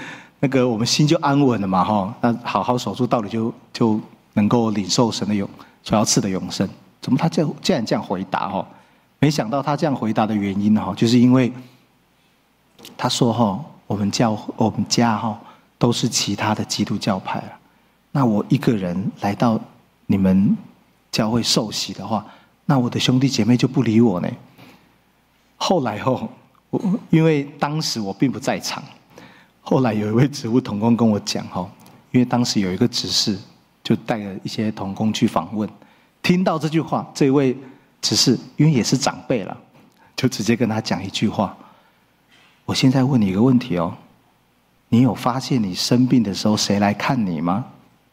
那个我们心就安稳了嘛，哈，那好好守住道理就就能够领受神的永所要赐的永生。怎么他这竟然这样回答哈？没想到他这样回答的原因哈，就是因为他说哈，我们教我们家哈都是其他的基督教派了，那我一个人来到你们教会受洗的话，那我的兄弟姐妹就不理我呢。后来后，我因为当时我并不在场，后来有一位职务同工跟我讲哈，因为当时有一个执事就带了一些同工去访问。听到这句话，这位执事因为也是长辈了，就直接跟他讲一句话：我现在问你一个问题哦，你有发现你生病的时候谁来看你吗？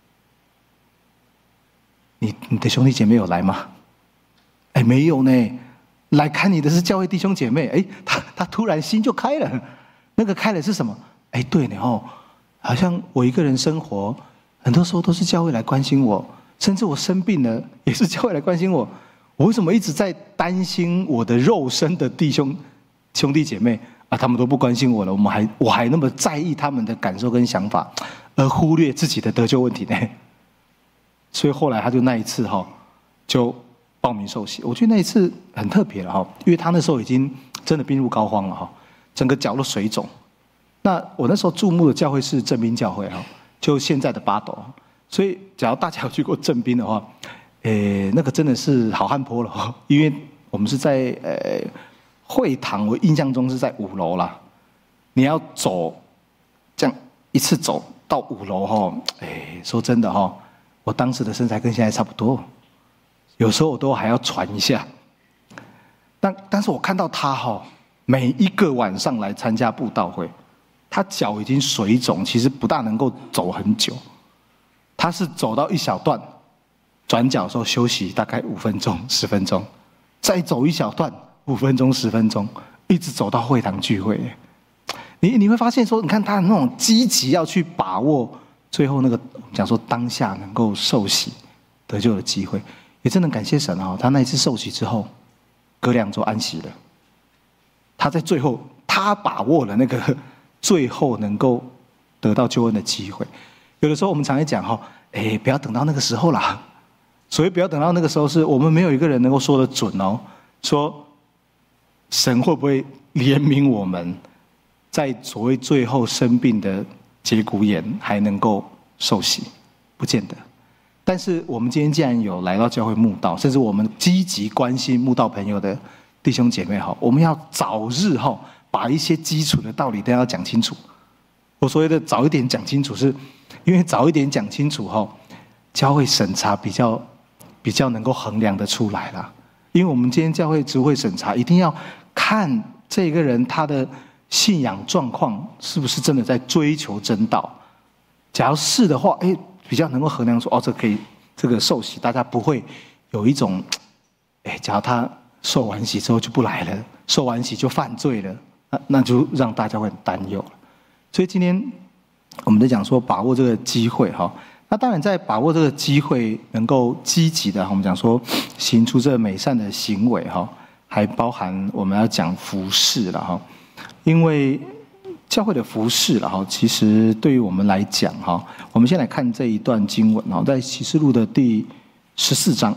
你你的兄弟姐妹有来吗？哎，没有呢，来看你的是教会弟兄姐妹。哎，他他突然心就开了，那个开了是什么？哎，对呢哦，好像我一个人生活，很多时候都是教会来关心我。甚至我生病了，也是教会来关心我。我为什么一直在担心我的肉身的弟兄兄弟姐妹啊？他们都不关心我了，我们还我还那么在意他们的感受跟想法，而忽略自己的得救问题呢？所以后来他就那一次哈，就报名受洗。我觉得那一次很特别了哈，因为他那时候已经真的病入膏肓了哈，整个脚都水肿。那我那时候注目的教会是正滨教会哈，就现在的八斗。所以，假如大家有去过正滨的话，诶，那个真的是好汉坡了，因为我们是在呃会堂，我印象中是在五楼啦。你要走，这样一次走到五楼哈，诶，说真的哈，我当时的身材跟现在差不多，有时候我都还要喘一下。但但是我看到他哈，每一个晚上来参加布道会，他脚已经水肿，其实不大能够走很久。他是走到一小段，转角的时候休息大概五分钟、十分钟，再走一小段，五分钟、十分钟，一直走到会堂聚会。你你会发现说，你看他那种积极要去把握最后那个我们讲说当下能够受洗得救的机会，也真的感谢神啊！他那一次受洗之后，隔两周安息了。他在最后，他把握了那个最后能够得到救恩的机会。有的时候我们常会讲哈，哎，不要等到那个时候啦。所以不要等到那个时候，是我们没有一个人能够说得准哦。说神会不会怜悯我们，在所谓最后生病的节骨眼还能够受洗，不见得。但是我们今天既然有来到教会慕道，甚至我们积极关心慕道朋友的弟兄姐妹哈，我们要早日哈把一些基础的道理都要讲清楚。我所谓的早一点讲清楚，是因为早一点讲清楚后，教会审查比较比较能够衡量得出来啦。因为我们今天教会职会审查，一定要看这个人他的信仰状况是不是真的在追求真道。假如是的话，哎，比较能够衡量说，哦，这可以这个受洗，大家不会有一种，哎，假如他受完洗之后就不来了，受完洗就犯罪了，那那就让大家会很担忧了。所以今天我们在讲说把握这个机会哈，那当然在把握这个机会能够积极的，我们讲说行出这美善的行为哈，还包含我们要讲服事了哈，因为教会的服事了哈，其实对于我们来讲哈，我们先来看这一段经文哈，在启示录的第十四章。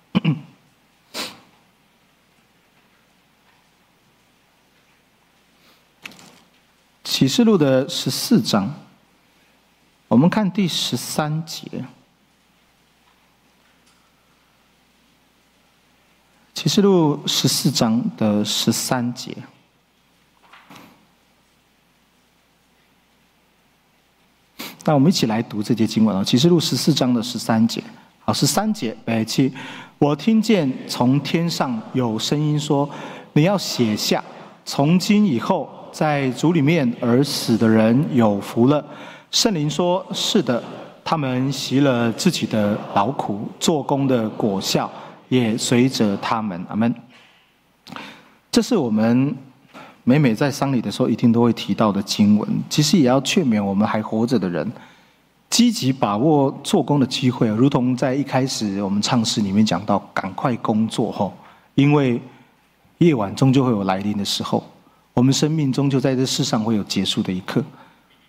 启示录的十四章，我们看第十三节。启示录十四章的十三节，那我们一起来读这节经文啊。启示录十四章的十三节，好，十三节，哎，七，我听见从天上有声音说：“你要写下，从今以后。”在主里面而死的人有福了。圣灵说：“是的，他们习了自己的劳苦，做工的果效也随着他们。”阿们。这是我们每每在丧礼的时候一定都会提到的经文，其实也要劝勉我们还活着的人，积极把握做工的机会，如同在一开始我们唱诗里面讲到，赶快工作吼，因为夜晚终究会有来临的时候。我们生命中就在这世上会有结束的一刻，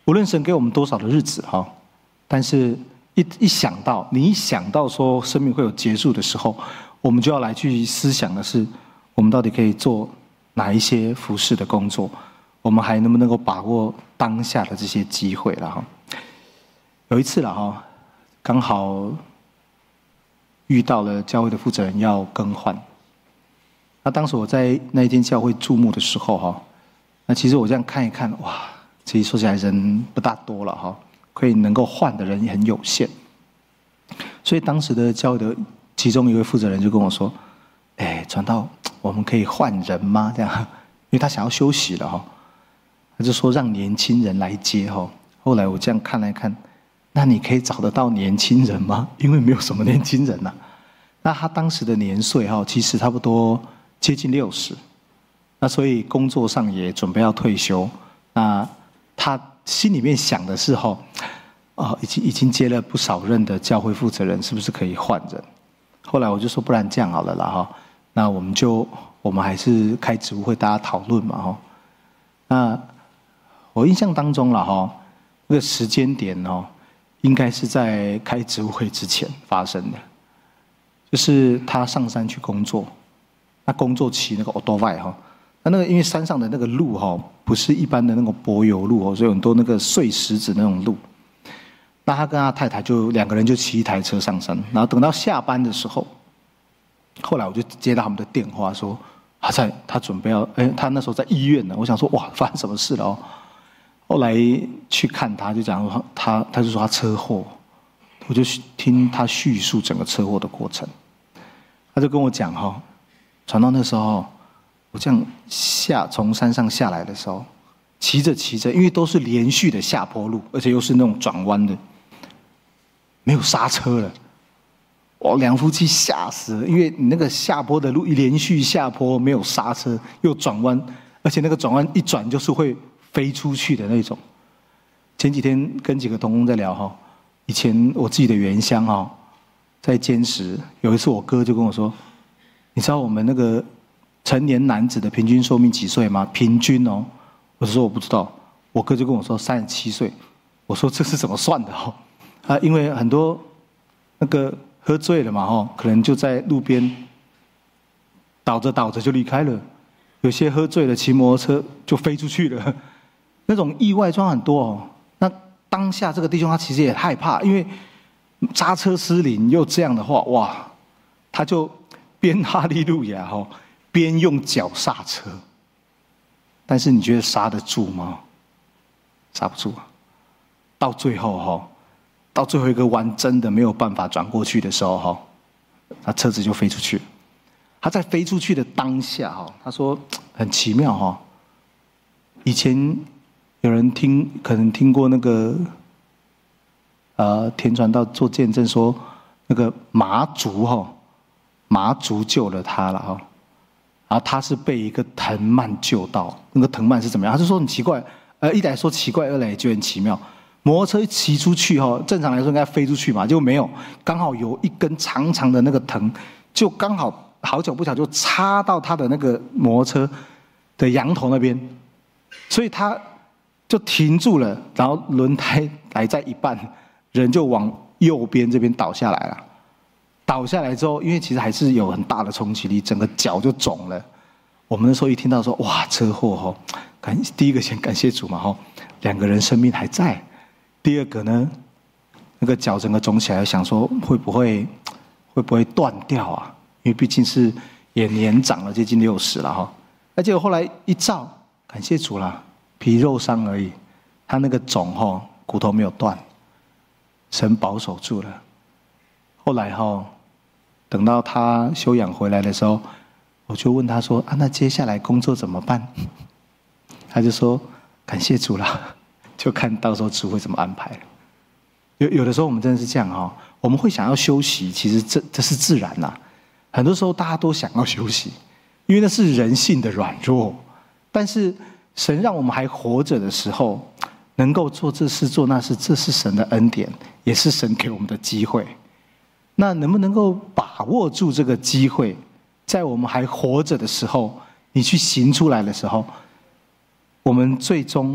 无论神给我们多少的日子哈，但是一一想到你一想到说生命会有结束的时候，我们就要来去思想的是，我们到底可以做哪一些服事的工作，我们还能不能够把握当下的这些机会了哈。有一次了哈，刚好遇到了教会的负责人要更换。那当时我在那一间教会注目的时候哈，那其实我这样看一看，哇，其实说起来人不大多了哈，可以能够换的人也很有限。所以当时的教会的其中一位负责人就跟我说：“哎，传道，我们可以换人吗？这样，因为他想要休息了哈，他就说让年轻人来接哈。后来我这样看来看，那你可以找得到年轻人吗？因为没有什么年轻人呐、啊。那他当时的年岁哈，其实差不多接近六十，那所以工作上也准备要退休。那他心里面想的是哈，啊，已经已经接了不少任的教会负责人，是不是可以换人？后来我就说，不然这样好了啦哈，那我们就我们还是开职务会，大家讨论嘛哈。那我印象当中了哈，那个时间点哦，应该是在开职务会之前发生的，就是他上山去工作，那工作骑那个 Autobike 哈，那那个因为山上的那个路哈，不是一般的那种柏油路哦，所以很多那个碎石子那种路。那他跟他太太就两个人就骑一台车上山，然后等到下班的时候，后来我就接到他们的电话说，他在他准备要，哎，他那时候在医院呢。我想说，哇，发生什么事了哦？后来去看他，就讲说他，他就说他车祸，我就听他叙述整个车祸的过程。他就跟我讲哈，传到那时候，我这样下从山上下来的时候，骑着骑着，因为都是连续的下坡路，而且又是那种转弯的。没有刹车了，我两夫妻吓死了，因为你那个下坡的路一连续下坡，没有刹车，又转弯，而且那个转弯一转就是会飞出去的那种。前几天跟几个同工在聊哈，以前我自己的原乡哈，在坚石，有一次我哥就跟我说，你知道我们那个成年男子的平均寿命几岁吗？平均哦，我说我不知道，我哥就跟我说三十七岁，我说这是怎么算的哈？啊，因为很多那个喝醉了嘛，哈，可能就在路边倒着倒着就离开了。有些喝醉了骑摩托车就飞出去了，那种意外状很多哦。那当下这个弟兄他其实也害怕，因为刹车失灵又这样的话，哇，他就边哈利路亚哈，边用脚刹车。但是你觉得刹得住吗？刹不住啊！到最后哈。到最后一个弯真的没有办法转过去的时候哈，他车子就飞出去了。他在飞出去的当下哈，他说很奇妙哈。以前有人听可能听过那个呃田传道做见证说，那个麻竹哈，麻竹救了他了哈。然后他是被一个藤蔓救到，那个藤蔓是怎么样？他就说很奇怪，呃，一来说奇怪，二来就很奇妙。摩托车一骑出去哈，正常来说应该飞出去嘛，结果没有，刚好有一根长长的那个藤，就刚好好巧不巧就插到他的那个摩托车的羊头那边，所以他就停住了，然后轮胎来在一半，人就往右边这边倒下来了。倒下来之后，因为其实还是有很大的冲击力，整个脚就肿了。我们那时候一听到说哇车祸哈，感第一个先感谢主嘛哈，两个人生命还在。第二个呢，那个脚整个肿起来，想说会不会会不会断掉啊？因为毕竟是也年长了，接近六十了哈。而且后来一照，感谢主啦，皮肉伤而已，他那个肿哈，骨头没有断，神保守住了。后来哈，等到他休养回来的时候，我就问他说啊，那接下来工作怎么办？他就说感谢主啦。就看到时候主会怎么安排了。有有的时候我们真的是这样哈，我们会想要休息，其实这这是自然呐。很多时候大家都想要休息，因为那是人性的软弱。但是神让我们还活着的时候，能够做这事做那事，这是神的恩典，也是神给我们的机会。那能不能够把握住这个机会，在我们还活着的时候，你去行出来的时候，我们最终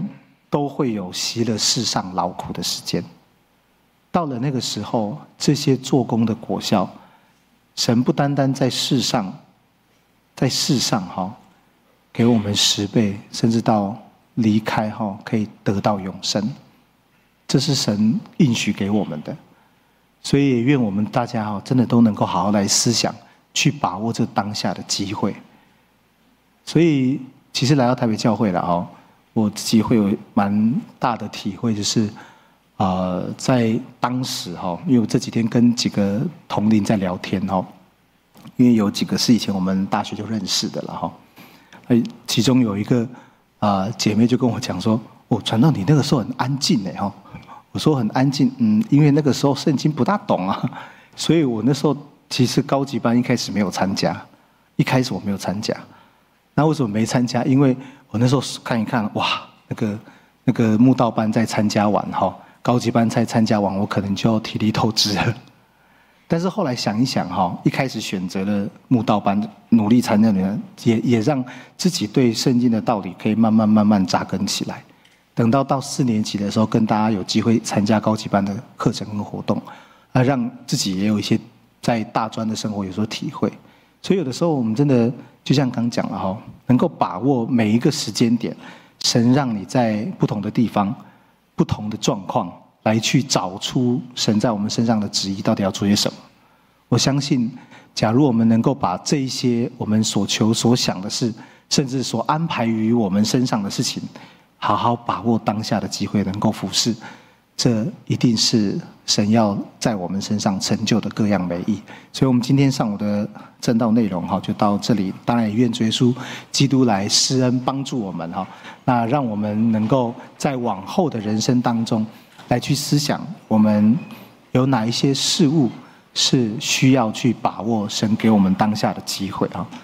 都会有习了世上劳苦的时间。到了那个时候，这些做工的果效，神不单单在世上，在世上哈，给我们十倍，甚至到离开哈，可以得到永生。这是神应许给我们的，所以也愿我们大家哈，真的都能够好好来思想，去把握这当下的机会。所以，其实来到台北教会了哈，我自己会有蛮大的体会，就是呃，在当时哈，因为我这几天跟几个同龄在聊天哈，因为有几个是以前我们大学就认识的了哈，呃，其中有一个啊、呃、姐妹就跟我讲说，哦，传道你那个时候很安静哎哈。我说很安静，嗯，因为那个时候圣经不大懂啊，所以我那时候其实高级班一开始没有参加，一开始我没有参加。那为什么没参加？因为我那时候看一看，哇，那个那个慕道班在参加完哈，高级班才参加完，我可能就要体力透支了。但是后来想一想哈，一开始选择了慕道班，努力参加呢，也也让自己对圣经的道理可以慢慢慢慢扎根起来。等到到四年级的时候，跟大家有机会参加高级班的课程跟活动，啊，让自己也有一些在大专的生活有所体会。所以有的时候我们真的就像刚讲了哈，能够把握每一个时间点，神让你在不同的地方、不同的状况，来去找出神在我们身上的旨意到底要做些什么。我相信，假如我们能够把这一些我们所求所想的事，甚至所安排于我们身上的事情，好好把握当下的机会，能够服侍，这一定是神要在我们身上成就的各样美意。所以我们今天上午的正道内容就到这里，当然也愿主耶稣基督来施恩帮助我们，那让我们能够在往后的人生当中来去思想，我们有哪一些事物是需要去把握神给我们当下的机会。